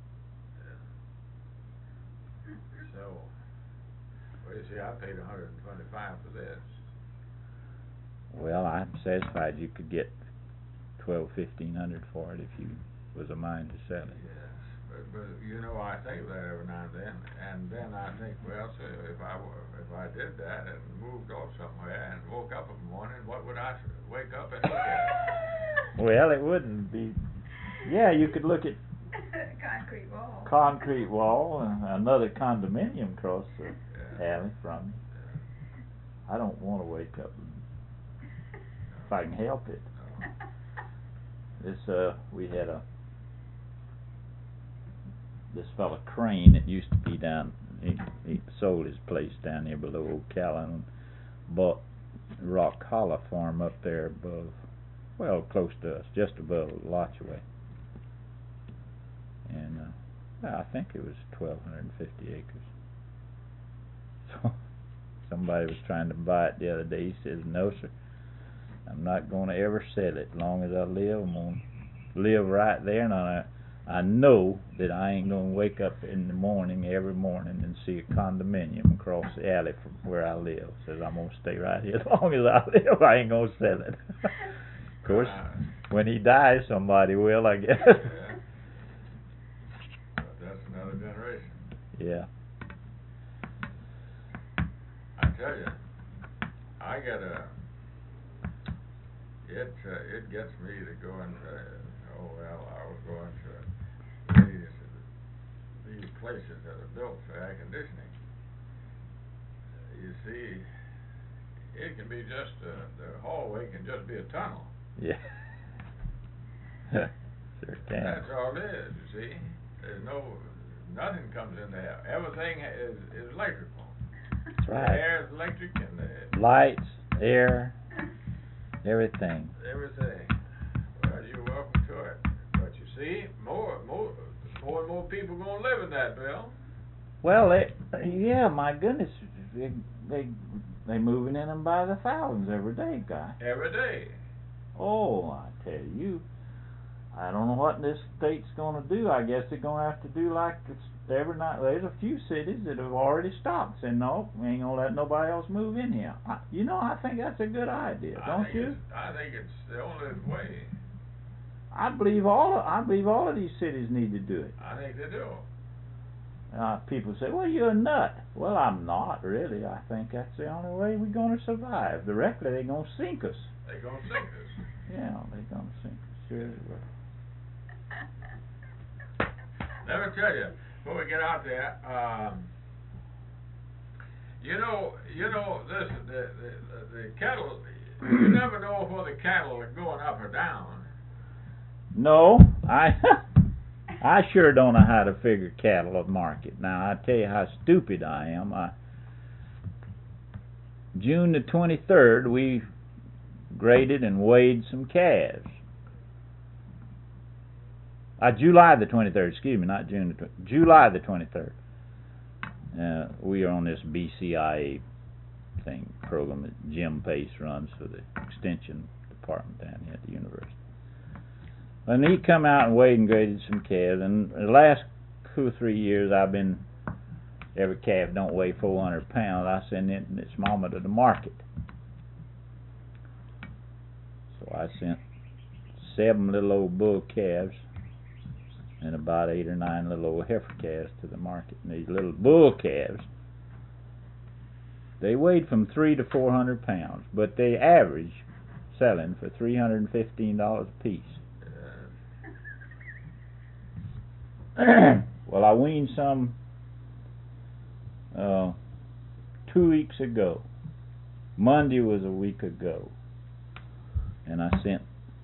So, well, you see, I paid one hundred twenty-five for this. Well, I'm satisfied you could get twelve, fifteen hundred for it if you was a mind to sell it. Yes, but, but, you know, I think of that every now and then, and then I think, well, so if I, wa- if I did that and moved off somewhere and woke up in the morning, what would I s- wake up and look at? Well, it wouldn't be. Yeah, you could look at Concrete wall. concrete wall and another condominium across the Yeah. alley from me. I don't want to wake up if I can help it. No. This uh, we had a this fella Crane that used to be down. He he sold his place down there below Ocala and bought Rock Hollow farm up there above, well, close to us, just above Lotchaway. And uh, well, I think it was twelve hundred fifty acres. So somebody was trying to buy it the other day. He says, "No, sir, I'm not going to ever sell it. As long as I live, I'm going to live right there, and I, I know that I ain't going to wake up in the morning every morning and see a condominium across the alley from where I live. Says I'm going to stay right here as long as I live. I ain't going to sell it." Of course, Uh, when he dies, somebody will, I guess. yeah. But that's another generation. Yeah. I tell you, I get a, it, uh, it gets me to go and say, oh, well, I was going to these, these places that are built for air conditioning. You see, it can be just, uh, the hallway can just be a tunnel. Yeah. Sure can. That's all it is, you see. There's no, nothing comes in there. Everything is, is electrical. That's The right. air is electric and the Lights, air, everything. everything. Well, you're welcome to it. But you see, more, more, more and more people gonna live in that, Bill. Well, they, yeah, my goodness, they, they, they moving in them by the thousands every day, guy. Every day. Oh, I tell you, I don't know what this state's gonna do. I guess they're gonna have to do like it's every night. There's a few cities that have already stopped, saying no, we ain't gonna let nobody else move in here. I, you know, I think that's a good idea, I don't think you? it's- I think it's the only way. I believe all. Of, I believe all of these cities need to do it. I think they do. Uh, people say, "Well, you're a nut." Well, I'm not really. I think that's the only way we're gonna survive. Directly, they're gonna sink us. They gonna sink us. Yeah, they're gonna sink us. Sure they will. Let me tell you, before we get out there, um, you know, you know, this the the, the, the cattle. You never know whether the cattle are going up or down. No, I I sure don't know how to figure cattle at market. Now I tell you how stupid I am. I, June the twenty-third, we graded and weighed some calves. Uh, July the twenty-third, excuse me, not June the twenty-third. July the twenty-third. Uh, we are on this B C I A thing program that Jim Pace runs for the extension department down here at the university. And he come out and weighed and graded some calves, and the last two or three years I've been, every calf don't weigh four hundred pounds, I send it its mama to the market. So I sent seven little old bull calves and about eight or nine little old heifer calves to the market. And these little bull calves, they weighed from three to four hundred pounds, but they average selling for three hundred and fifteen dollars a piece. Well, I weaned some uh, two weeks ago. Monday was a week ago, and I sent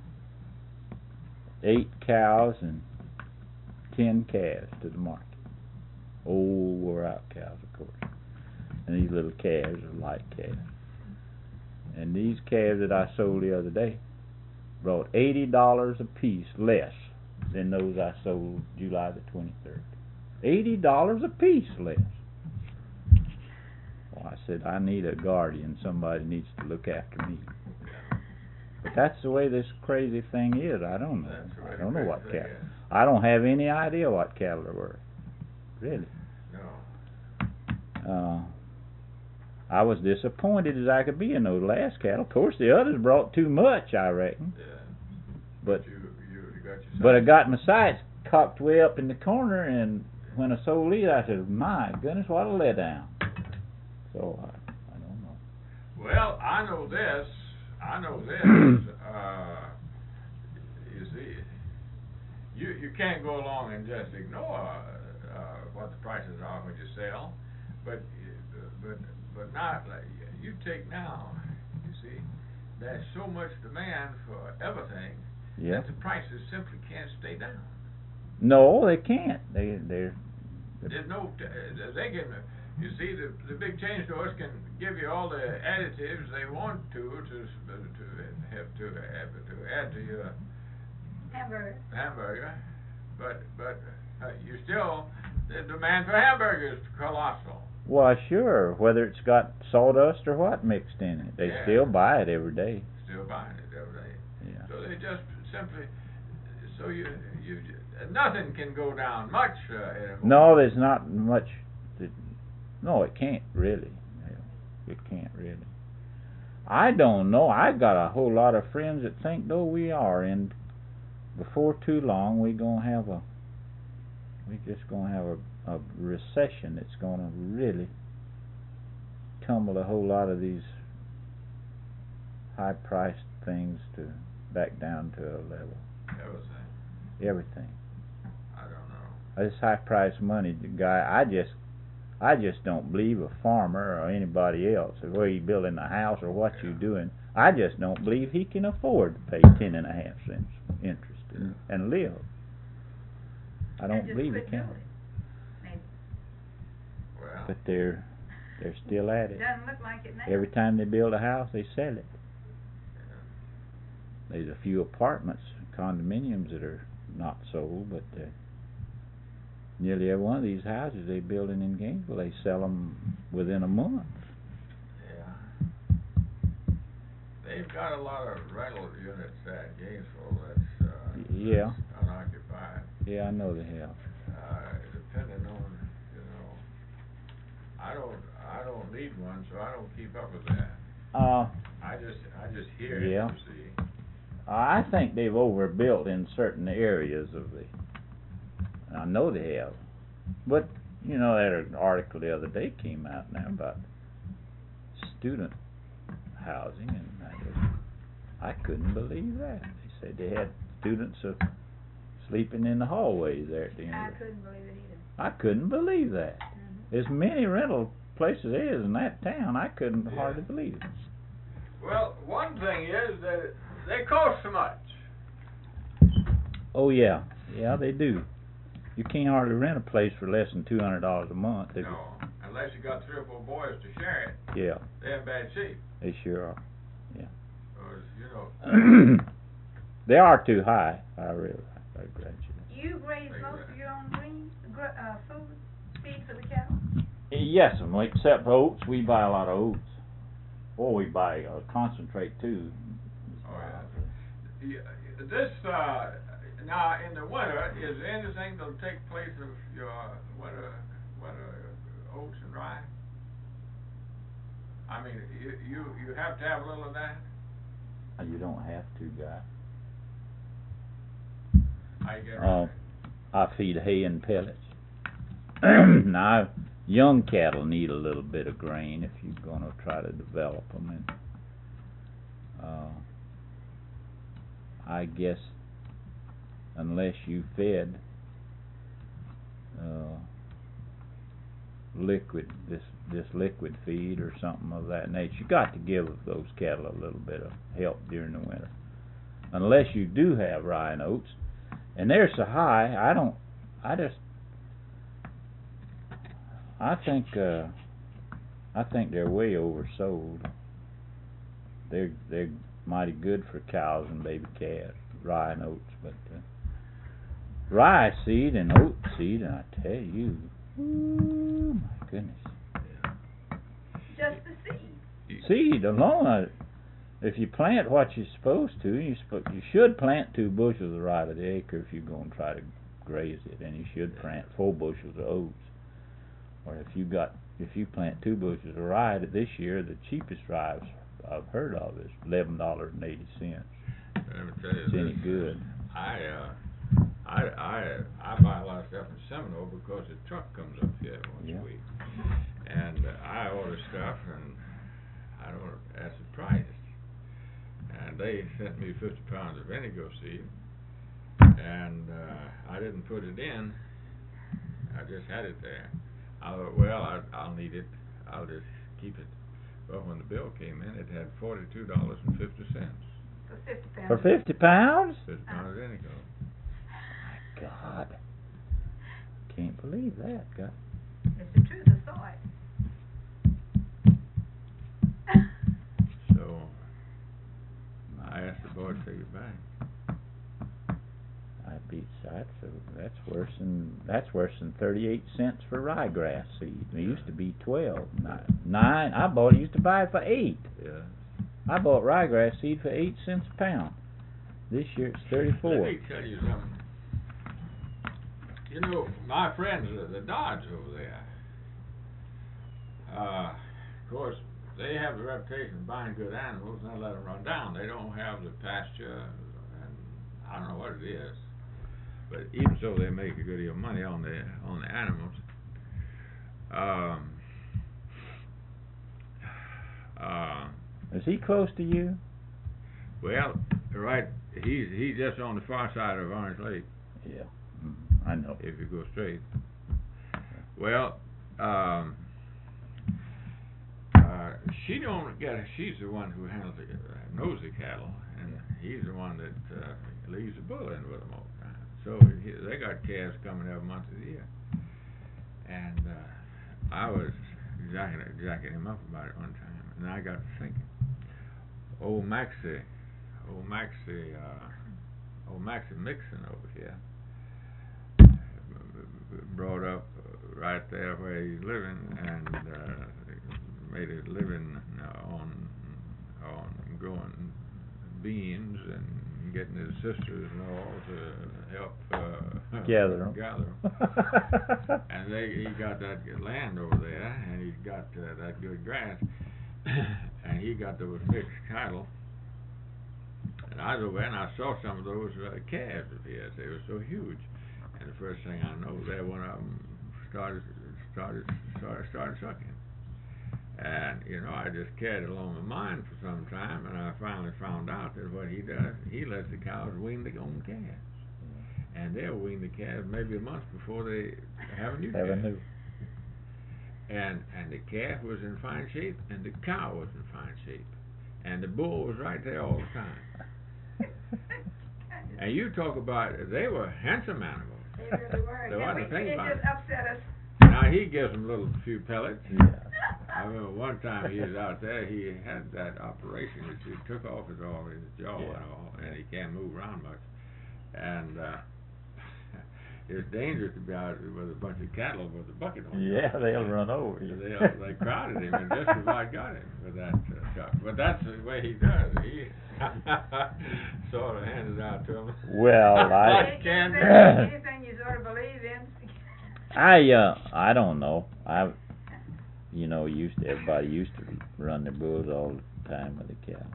eight cows and ten calves to the market. Old, wore-out cows, of course. And these little calves are light calves. And these calves that I sold the other day brought eighty dollars a piece less than those I sold July the twenty-third. eighty dollars a piece less. Well, I said, I need a guardian. Somebody needs to look after me. But that's the way this crazy thing is. I don't know. That's the way I the don't know crazy what thing cattle. is. I don't have any idea what cattle are worth. Really. No. Uh, I was disappointed as I could be in those last cattle. Of course, the others brought too much, I reckon. Yeah. But you, you, you got your but I got my sights cocked way up in the corner, and when I sold these, I said, "My goodness, what a letdown!" So I, I don't know. Well, I know this. I know this. uh, you see, you you can't go along and just ignore uh, what the prices are when you sell, but but but not like you take now. You see, there's so much demand for everything Yeah. that the prices simply can't stay down. No, they can't. They they're. There's no, uh, they can, you see, the the big chain stores can give you all the additives they want to to to have to have to add to your Hamburger. hamburger, but but uh, you still the demand for hamburgers is colossal. Well, sure. Whether it's got sawdust or what mixed in it, they Yeah. still buy it every day. Still buying it every day. Yeah. So they just simply, so you you nothing can go down much uh, anymore. No, there's not much. That, no, it can't really. It can't really. I don't know. I got a whole lot of friends that think though we are, and before too long we gonna have a. We just gonna have a, a recession that's gonna really tumble a whole lot of these high-priced things to back down to a level. Everything. Everything. I don't know. This high-priced money guy, I just, I just don't believe a farmer or anybody else, or where you building a house or what Yeah. you doing. I just don't believe he can afford to pay ten and a half cents interest and, and live. I don't just believe he quit can. doing it. Maybe. Well, But they're, They're still at it. Doesn't look like it now. Every time they build a house, they sell it. Yeah. There's a few apartments, condominiums that are not sold, but uh, nearly every one of these houses they building in Gainesville, they sell them within a month. Yeah. They've got a lot of rental units at Gainesville that's, uh, Yeah. that's unoccupied. Yeah, I know they have. Uh, depending on, you know, I don't, I don't need one, so I don't keep up with that. Uh, I just, I just hear Yeah. it, you see. I think they've overbuilt in certain areas of the. I know they have, but you know, that an article the other day came out now about student housing, and I just, I couldn't believe that. They said they had students uh, sleeping in the hallways there at the I university. couldn't believe it either. I couldn't believe that. Mhm. As many rental places is in that town, I couldn't Yeah. hardly believe it. Well, one thing is that they cost so much. Oh yeah, yeah they do. You can't hardly rent a place for less than two hundred dollars a month. If No, unless you got three or four boys to share it, you, yeah, they're in bad shape. they sure are. Because, you know, They are too high. I realize. I grant you. You raise Think most that. of your own greens, gr- uh, food, feed for the cattle? Yes, and we- except for oats, we buy a lot of oats. Or we buy uh, concentrate too. oh yeah. Yeah, this, uh, now in the winter, is there anything that'll take place of your winter, winter oats and rye? I mean, you, you, you have to have a little of that? Uh, You don't have to, guy. I get Uh, it. I feed hay and pellets. Now, young cattle need a little bit of grain if you're going to try to develop them. And uh, I guess unless you fed uh, liquid, this this liquid feed or something of that nature, you got to give those cattle a little bit of help during the winter. Unless you do have rye and oats, and they're so high, I don't, I just, I think, uh, I think they're way oversold. They're they're mighty good for cows and baby calves, rye and oats, but uh, rye seed and oat seed, and I tell you, ooh, my goodness, Just the seed. seed alone. Uh, if you plant what you're supposed to, you sp- you should plant two bushels of rye to the acre if you're going to try to graze it, and you should plant four bushels of oats. Or if you got if you plant two bushels of rye this year, the cheapest rye I've heard of is eleven dollars and eighty cents. Let me tell you It's any this. good. I, uh, I, I, I buy a lot of stuff in Seminole because the truck comes up here once Yeah. a week. And uh, I order stuff and I don't ask the price. And they sent me fifty pounds of indigo seed. And, uh, I didn't put it in. I just had it there. I thought, well, I, I'll need it. I'll just keep it. Well, when the bill came in, it had forty-two dollars and fifty cents. For fifty pounds. For fifty pounds? fifty pounds of indigo. My God, can't believe that, God. It's the truth, I saw it. So, I asked the boy to take it back. I beat that's a, that's worse than that's worse than thirty-eight cents for ryegrass seed. It used to be twelve, nine. nine I bought. Used to buy it for eight. Yeah. I bought ryegrass seed for eight cents a pound. This year it's thirty-four. Let me tell you something. You know, my friends, the, the Dodds over there, uh, of course, they have the reputation of buying good animals and they let them run down. They don't have the pasture, and I don't know what it is. But even so, they make a good deal of money on the on the animals. Um, uh, Is he close to you? well, right, he's he's just on the far side of Orange Lake. Yeah, mm, I know. If you go straight. Well, um, uh, she don't get. She's the one who handles the, uh, knows the cattle, and he's the one that uh, leaves the bull in with them all the time. So he, they got calves coming every month of the year. And uh, I was jacking, jacking him up about it one time, and I got to thinking, old Maxie, old Maxie, uh, old Maxie Mixon over here, brought up right there where he's living, and uh, made a living uh, on on growing beans and getting his sisters and all to help uh, gather them. gather 'em. And they he got that good land over there, and he's got uh, that good grass, and he got those mixed cattle. And I was over there and I saw some of those uh, calves of his. They were so huge. And the first thing I know, there one of them started started started started sucking. And you know, I just carried it along my mind for some time, and I finally found out that what he does, he lets the cows wean their own calves, and they'll wean the calves maybe a month before they have a new Have a calf. new. And and the calf was in fine shape, and the cow was in fine shape, and the bull was right there all the time. And you talk about, they were handsome animals. They really were. There Yeah, wasn't a we, thing it about just it. upset us. Now he gives them little few pellets. Yeah. I remember one time he was out there, he had that operation, which he took off his all his jaw Yeah. and all, and he can't move around much. And uh, it's dangerous to be out with a bunch of cattle with a bucket on you. Yeah, they'll run over you. They, they crowded him and just about got him with that uh, shot. But that's the way he does. He sort of handed out to him. Well, I- Like candy. Anything, anything you sort of believe in. I uh I don't know. I you know used to, everybody used to run their bulls all the time with the cow.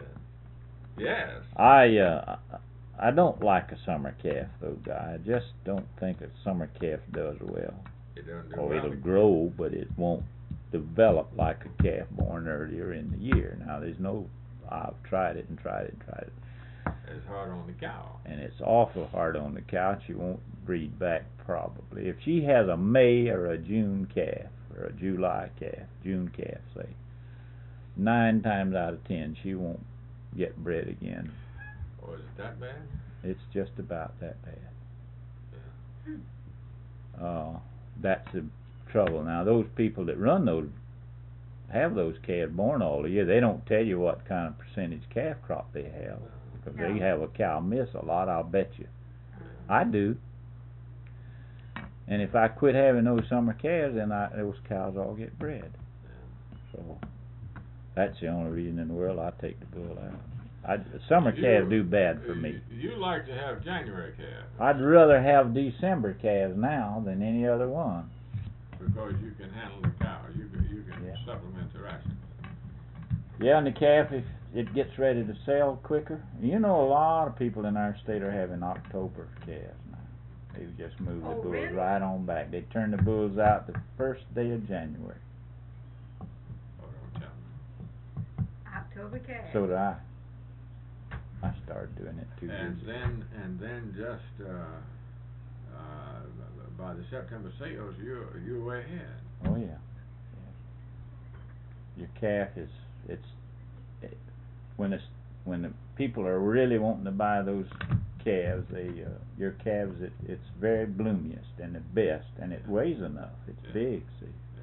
Yes. I uh I don't like a summer calf though, guy. I just don't think a summer calf does well. It doesn't do Or well. it'll grow, but it won't develop like a calf born earlier in the year. Now there's no. I've tried it and tried it and tried it. It's hard on the cow. And it's awful hard on the cow. She won't breed back probably. If she has a May or a June calf, or a July calf, June calf, say, nine times out of ten she won't get bred again. Oh, is it that bad? It's just about that bad. Yeah. Uh, that's the trouble. Now those people that run those, have those calves born all the year, they don't tell you what kind of percentage calf crop they have. Because No. they have a cow miss a lot, I'll bet you. I do. And if I quit having those summer calves, then I, those cows all get bred. So that's the only reason in the world I take the bull out. I, summer You- calves do bad for me. You like to have January calves I'd rather have December calves now than any other one. because you can handle the cow. You can, you can Yeah. supplement the ration. Yeah, and the calf, if it gets ready to sell quicker. You know, a lot of people in our state are having October calves now. They've just moved the Oh, bulls really? right on back. They turn the bulls out the first day of January. Oh, don't tell me. October calf. So did I. I started doing it two And years ago. then, and then just, uh, uh, by the September sales, you're, you're way ahead. Oh yeah. yeah. Your calf is it's it, when it's when the people are really wanting to buy those calves, they uh, your calves it, it's very bloomiest and the best, and it weighs enough. It's Yeah. big. See,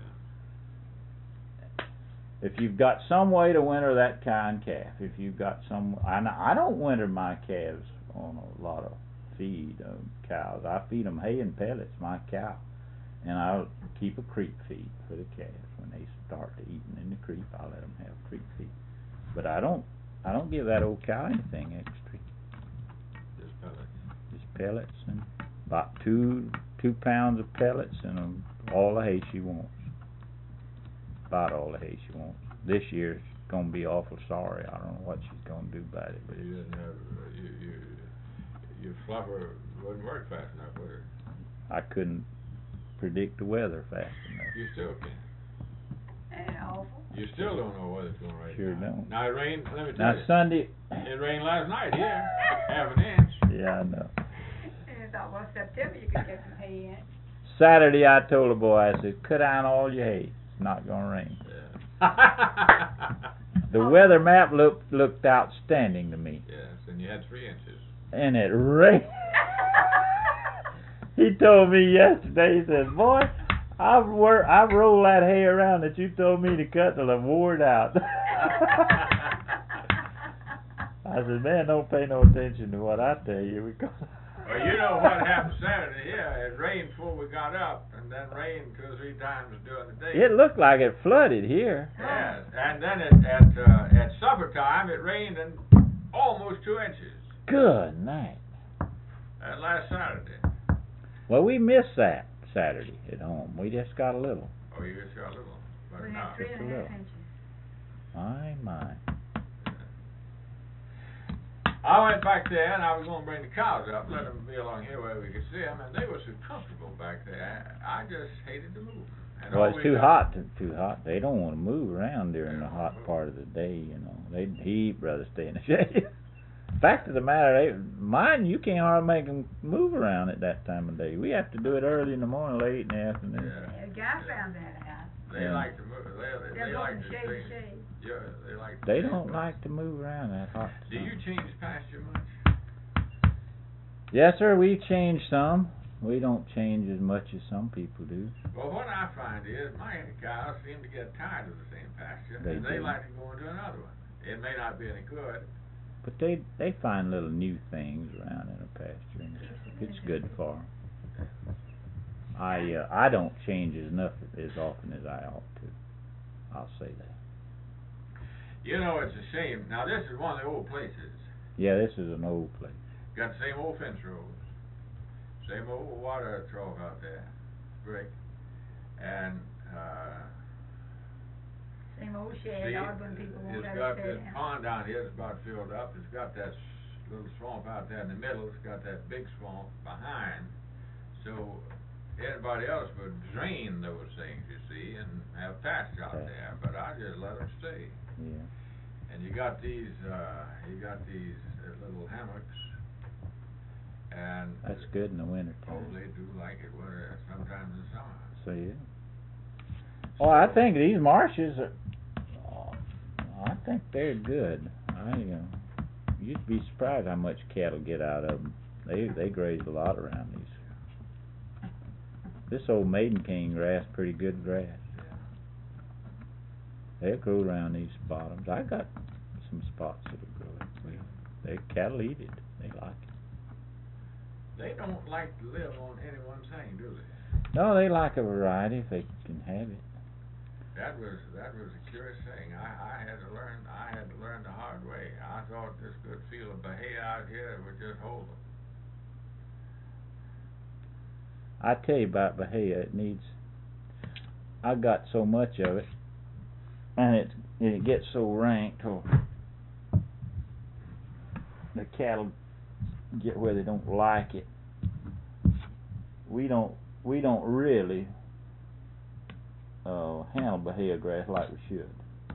Yeah. if you've got some way to winter that kind calf, if you've got some, I n- I don't winter my calves on a lot of feed uh, cows. I feed them hay and pellets, my cow, and I'll keep a creep feed for the calves. When they start to eating in the creep, I'll let them have creep feed. But I don't, I don't give that old cow anything extra. Just pellets. Just pellets and about two two pounds of pellets and um, all the hay she wants. About all the hay she wants. This year she's gonna be awful sorry. I don't know what she's gonna do about it, but But you didn't have, uh, you, you, your fluffer wouldn't work fast enough, would it? I couldn't predict the weather fast enough. You still can. And awful. You still don't know whether it's gonna rain. Sure or not. don't. Now it rained, let me tell Now you, Sunday, it rained last night here, half an inch. yeah I know. And it's almost September, you could get some hay in. Saturday I told the boy, I said, cut down all your hay. It's not gonna rain. Yeah. The weather map looked looked outstanding to me, Yes, and you had three inches. and it rained. He told me yesterday, he said, boy, I've wor- I've rolled that hay around that you told me to cut till I wore it out. I said, man, don't pay no attention to what I tell you. Because Well, you know what happened Saturday here? It rained before we got up, and then rained two or three times during the day. it looked like it flooded here. Yes, and then at at, uh, at supper time, it rained and almost two inches. Good night. That last Saturday. Well, we missed that Saturday at home. We just got a little. Oh, you just got a little, but We not. had three and a half little. inches. My, my. I went back there and I was going to bring the cows up, let them be along here where we could see them, and they were so comfortable back there. I just hated to move them. And Well, all it's we too got- hot. To, too hot. They don't want to move around during the hot part of the day. You know, they'd he'd rather stay in the shade. Fact of the matter, they, mine you can't hardly make them move around at that time of day. We have to do it early in the morning, late in the afternoon. Yeah. Yeah, the guy found that out. They Yeah. like to move. They, they, They're they like going to shade to stay. shade. Yeah, they like. To They stay. don't like to move around that hot. Do you sun. change pasture much? Yes, sir. We change some. We don't change as much as some people do. Well, what I find is my cows seem to get tired of the same pasture, They and they do. like to go into another one. It may not be any good. But they they find little new things around in a pasture, and it's good for them. I uh, I don't change as enough as often as I ought to. I'll say that. You know, it's a shame. Now, this is one of the old places. Yeah, this is an old place. Got the same old fence rows, same old water trough out there, brick, and uh, Same old shed, see, Audubon people won't it's let got us tear this down. pond down here that's about filled up. It's got that s- little swamp out there in the middle. It's got that big swamp behind. So anybody else would drain those things, you see, and have pasture out Okay. there. But I just let them stay. Yeah. And you got these, uh, you got these uh, little hammocks, and That's good in the winter oh, time. they do like it winter, sometimes in summer. So yeah. Well, I think these marshes are. oh, I think they're good. I uh, you'd be surprised how much cattle get out of them. They they graze a lot around these. This old Maiden King grass, pretty good grass. They'll grow around these bottoms. I got some spots that'll grow it. Well, they cattle eat it. They like it. They don't like to live on any one thing, do they? No, they like a variety if they can have it. That was that was a curious thing. I, I had to learn. I had to learn the hard way. I thought this good field of Bahia out here would just hold them. I tell you about Bahia, it needs. I got so much of it, and it it gets so ranked, or the cattle get where they don't like it. We don't we don't really uh, handle Bahia grass like we should.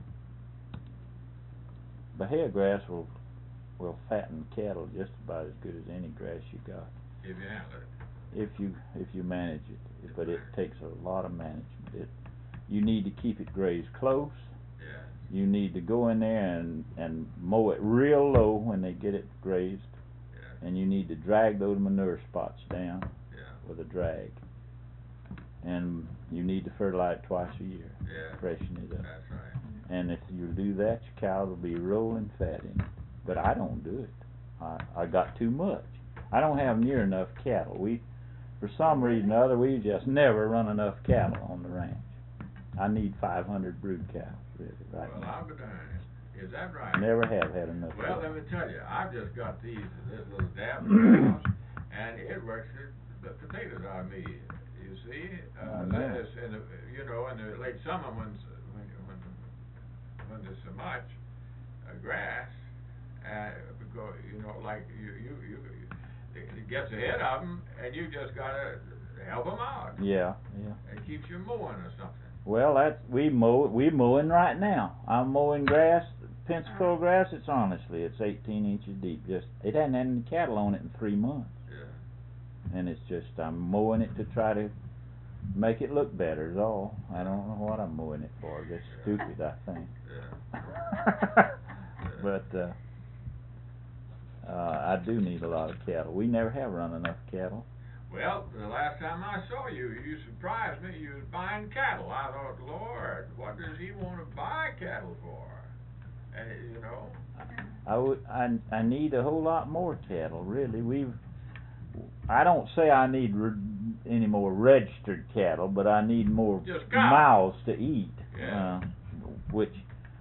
Bahia grass will will fatten cattle just about as good as any grass you got. If you handle it. If you if you manage it, but it takes a lot of management. It you need to keep it grazed close. Yeah. You need to go in there and and mow it real low when they get it grazed, Yeah. and you need to drag those manure spots down Yeah. with a drag. And you need to fertilize it twice a year, Yeah. freshen it up. That's right. And if you do that, your cows will be rolling fat in it. But I don't do it. I I got too much. I don't have near enough cattle. We, for some reason or other, we just never run enough cattle on the ranch. I need five hundred brood cows, really, right Well, now. I'll be darned. Is that right? Never have had enough. Well, cattle. let me tell you, I've just got these, this little dab of cows, and it works the, the potatoes I made. You see, uh, I know. that is in the, you know, in the late summer when s- when when when there's so much uh, grass, uh, because you know, like you you you, it it gets ahead of them, and you just gotta help them out. Yeah, yeah. It keeps you mowing or something. Well, that's we mow. We mowing right now. I'm mowing grass, Pensacola grass. It's honestly, it's eighteen inches deep. Just it hasn't had any cattle on it in three months. Yeah. And it's just I'm mowing it to try to make it look better is all. I don't know what I'm mowing it for. Just stupid, I think. Yeah. But uh, uh, I do need a lot of cattle. We never have run enough cattle. Well, the last time I saw you, you surprised me. You was buying cattle. I thought, Lord, what does he want to buy cattle for? And, you know. I would, I, I need a whole lot more cattle, really. We've, I don't say I need re- any more registered cattle, but I need more Just cows. mouths to eat. Yeah. Uh, which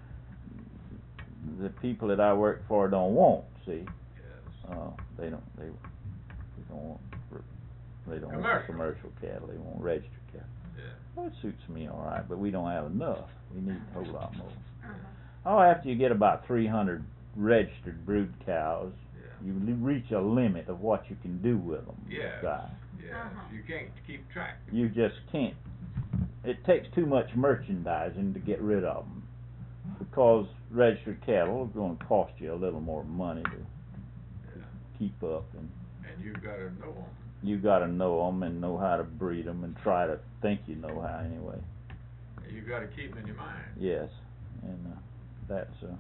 the people that I work for don't want, see. Yes. Uh, they don't, they, they don't want, they don't want Commercial. commercial cattle, they want registered cattle. Yeah. Well, it suits me all right, but we don't have enough. We need a whole lot more. Uh-huh. Oh, after you get about three hundred registered brood cows, Yeah. you li- reach a limit of what you can do with them. Yes. Guy. Yes. Uh-huh. You can't keep track. You just can't. It takes too much merchandising to get rid of them, because registered cattle are going to cost you a little more money to Yeah. keep up, and And you gotta know them. you got to know them and know how to breed them and try to think you know how anyway. You gotta keep them in your mind. Yes, and uh, that's uh.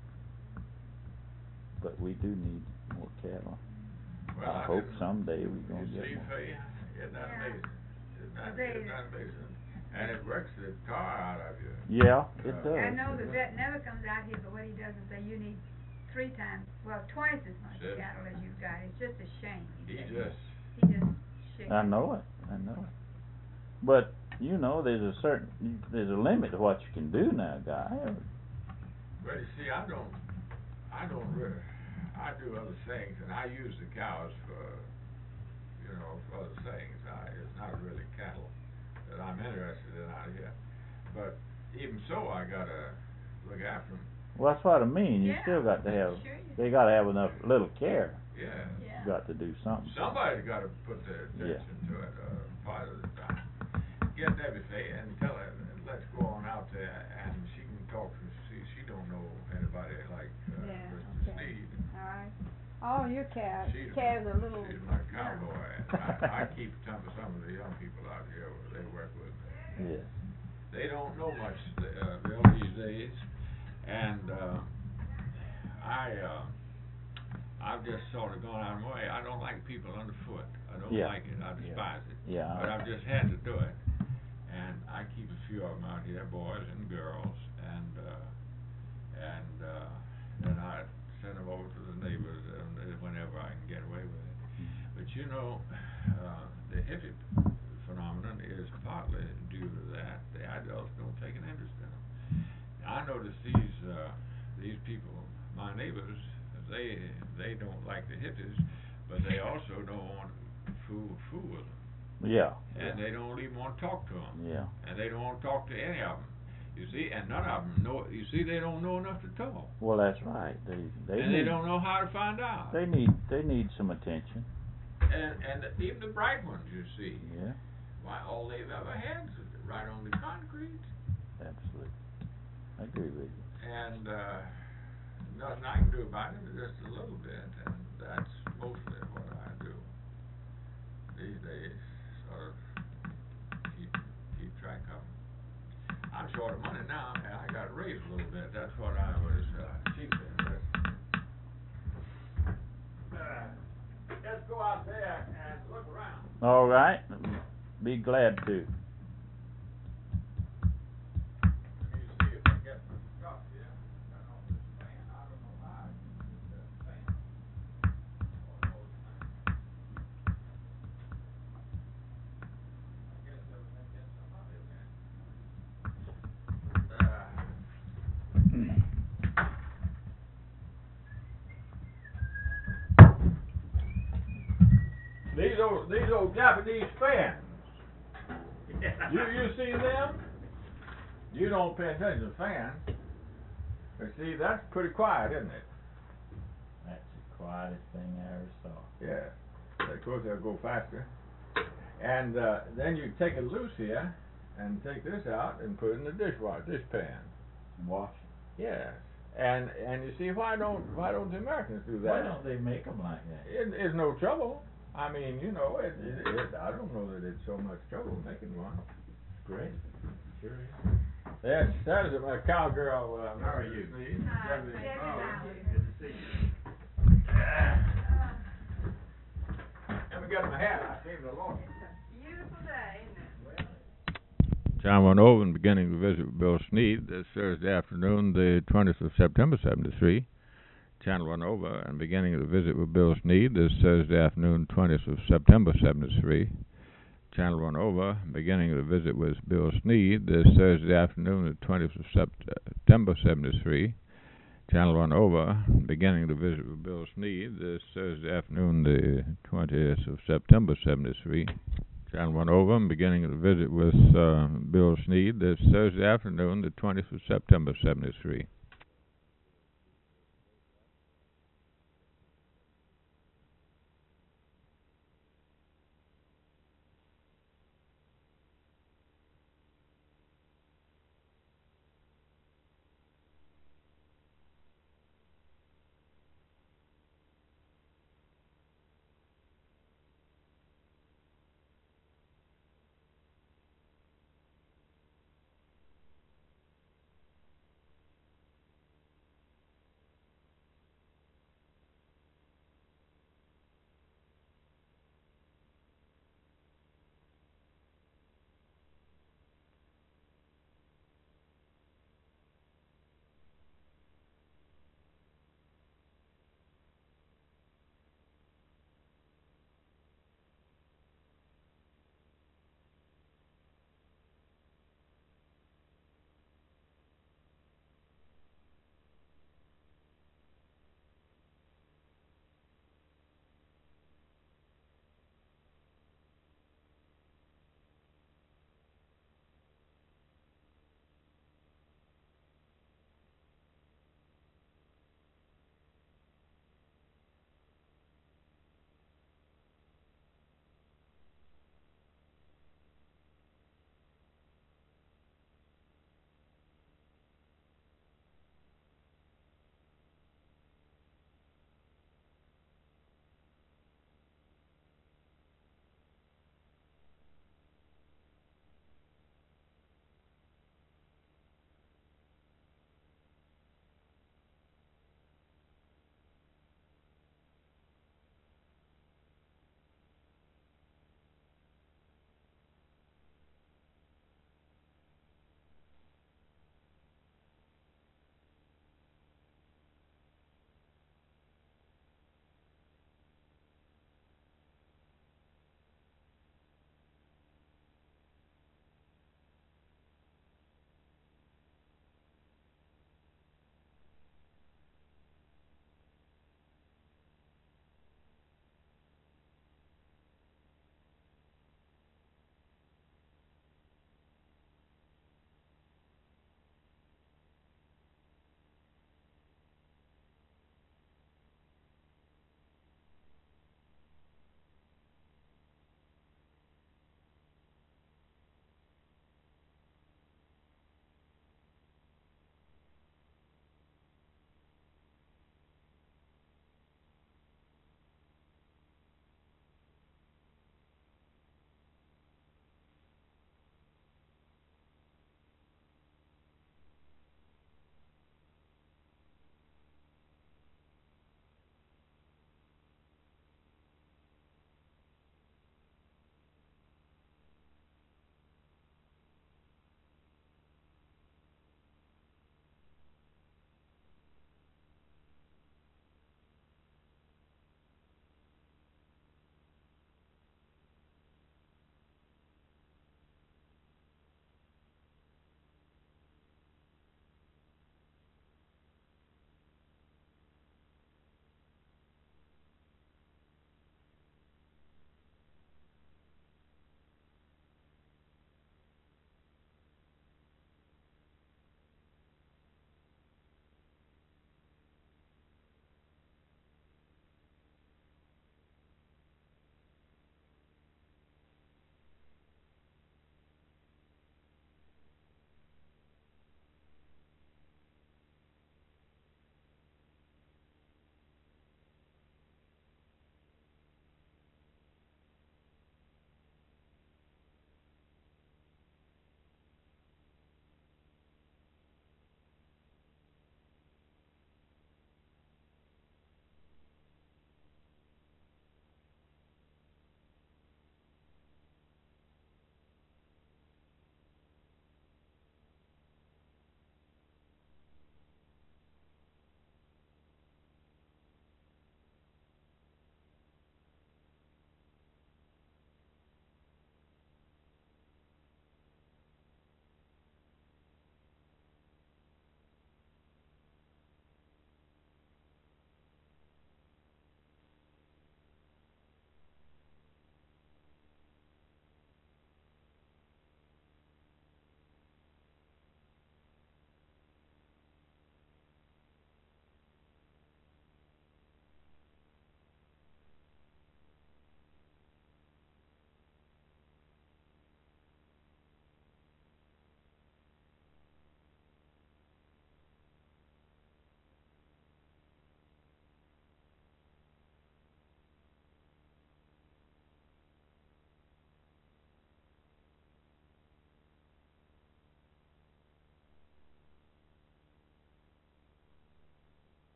But we do need more cattle. Well, I I hope didn't- someday we're gonna You get see, more. Faye, isn't that Yeah. amazing? Isn't that, They- isn't that amazing? And it works the tar out of you. Yeah, it Uh, does. I know it the does. vet never comes out here, but what he does is say you need three times, well, twice as much Shit. cattle as you've got. It's just a shame. He says. just, He just shakes. I know it. I know it. But you know, there's a certain, there's a limit to what you can do now, guy. well, you see, I don't, I don't really, I do other things, and I use the cows for, you know, for other things. I, it's not really cattle that I'm interested in out here. But even so, I gotta look after them. Well, that's what I mean. You Yeah, still got to have, sure you they got to have enough little care. Yeah. Yeah. You got to do something. Somebody's gotta put their Yeah. attention to it, uh, part of the time. Get Debbie Faye and tell her, let's go on out there, and she can talk to, see, she don't know anybody like, uh, Yeah, Mister okay. Sneed. All right. Oh, your calves, She's, calves are little. she's my cowboy, and I, I keep some of, some of the young people out here, they work with me. Yes. They don't know much, uh, Bill, these days, and, uh, I, uh, I've just sort of gone out of my way. I don't like people underfoot. I don't Yeah. like it. I despise it. Yeah. But I've just had to do it. And I keep a few of them out here, boys and girls, and, uh, and, uh, then I send them over to the neighbors and uh, whenever I can get away with it. But you know, uh, the hippie phenomenon is partly due to that. The adults don't take an interest in them. I notice these, uh, these people, my neighbors, they, they don't like the hippies, but they also don't want to fool, fool with them. Yeah. And they don't even want to talk to them. Yeah. And they don't want to talk to any of them. You see, and none of them know, you see, they don't know enough to talk. Well, that's right. They they And need, they don't know how to find out. They need they need some attention. And, and even the bright ones, you see, Yeah. why, all they've ever had is right on the concrete. Absolutely. I agree with you. And, uh, nothing I can do about it, just a little bit, and that's mostly what I do. These days, sort of keep, keep track of them. I'm short of money now, and I got raised a little bit, that's what I was, uh, chiefly interested in. Uh, let's go out there and look around. All right. Be glad to. Let me see if I get my stuff here. Turn off this fan. I don't know how I can use this fan. Lord knows now. I guess everything gets some of it then. These old, these old Japanese fans. You, you see them? You don't pay attention to fans. But see, that's pretty quiet, isn't it? That's the quietest thing I ever saw. Yeah. Of course, they'll go faster. And uh, then you take it loose here, and take this out and put it in the dishwasher, dish pan. Wash. Yes. And and you see, why don't why don't the Americans do that? Why don't they make them like that? It, it's no trouble. I mean, you know, it, it, it, I don't know that it's so much trouble making one. Great. Sure is. Yes, that is my cowgirl, uh, Mary Hi, Sneed. Debbie Oh, Malley. good to see you. Let me get my hat. I came to Lord. Channel one over and beginning the visit with Bill Sneed this Thursday afternoon, the twentieth of September, seventy-three. Channel one over and beginning the visit with Bill Sneed this Thursday afternoon, twentieth of September, seventy-three. Channel one over, beginning of the visit with Bill Sneed this Thursday afternoon, the twentieth of September, seventy-three. Channel one over, beginning the visit with Bill Sneed this Thursday afternoon, the twentieth of September, seventy-three. Channel one over, and beginning of the visit with uh, Bill Sneed this Thursday afternoon, the twentieth of September, seventy-three.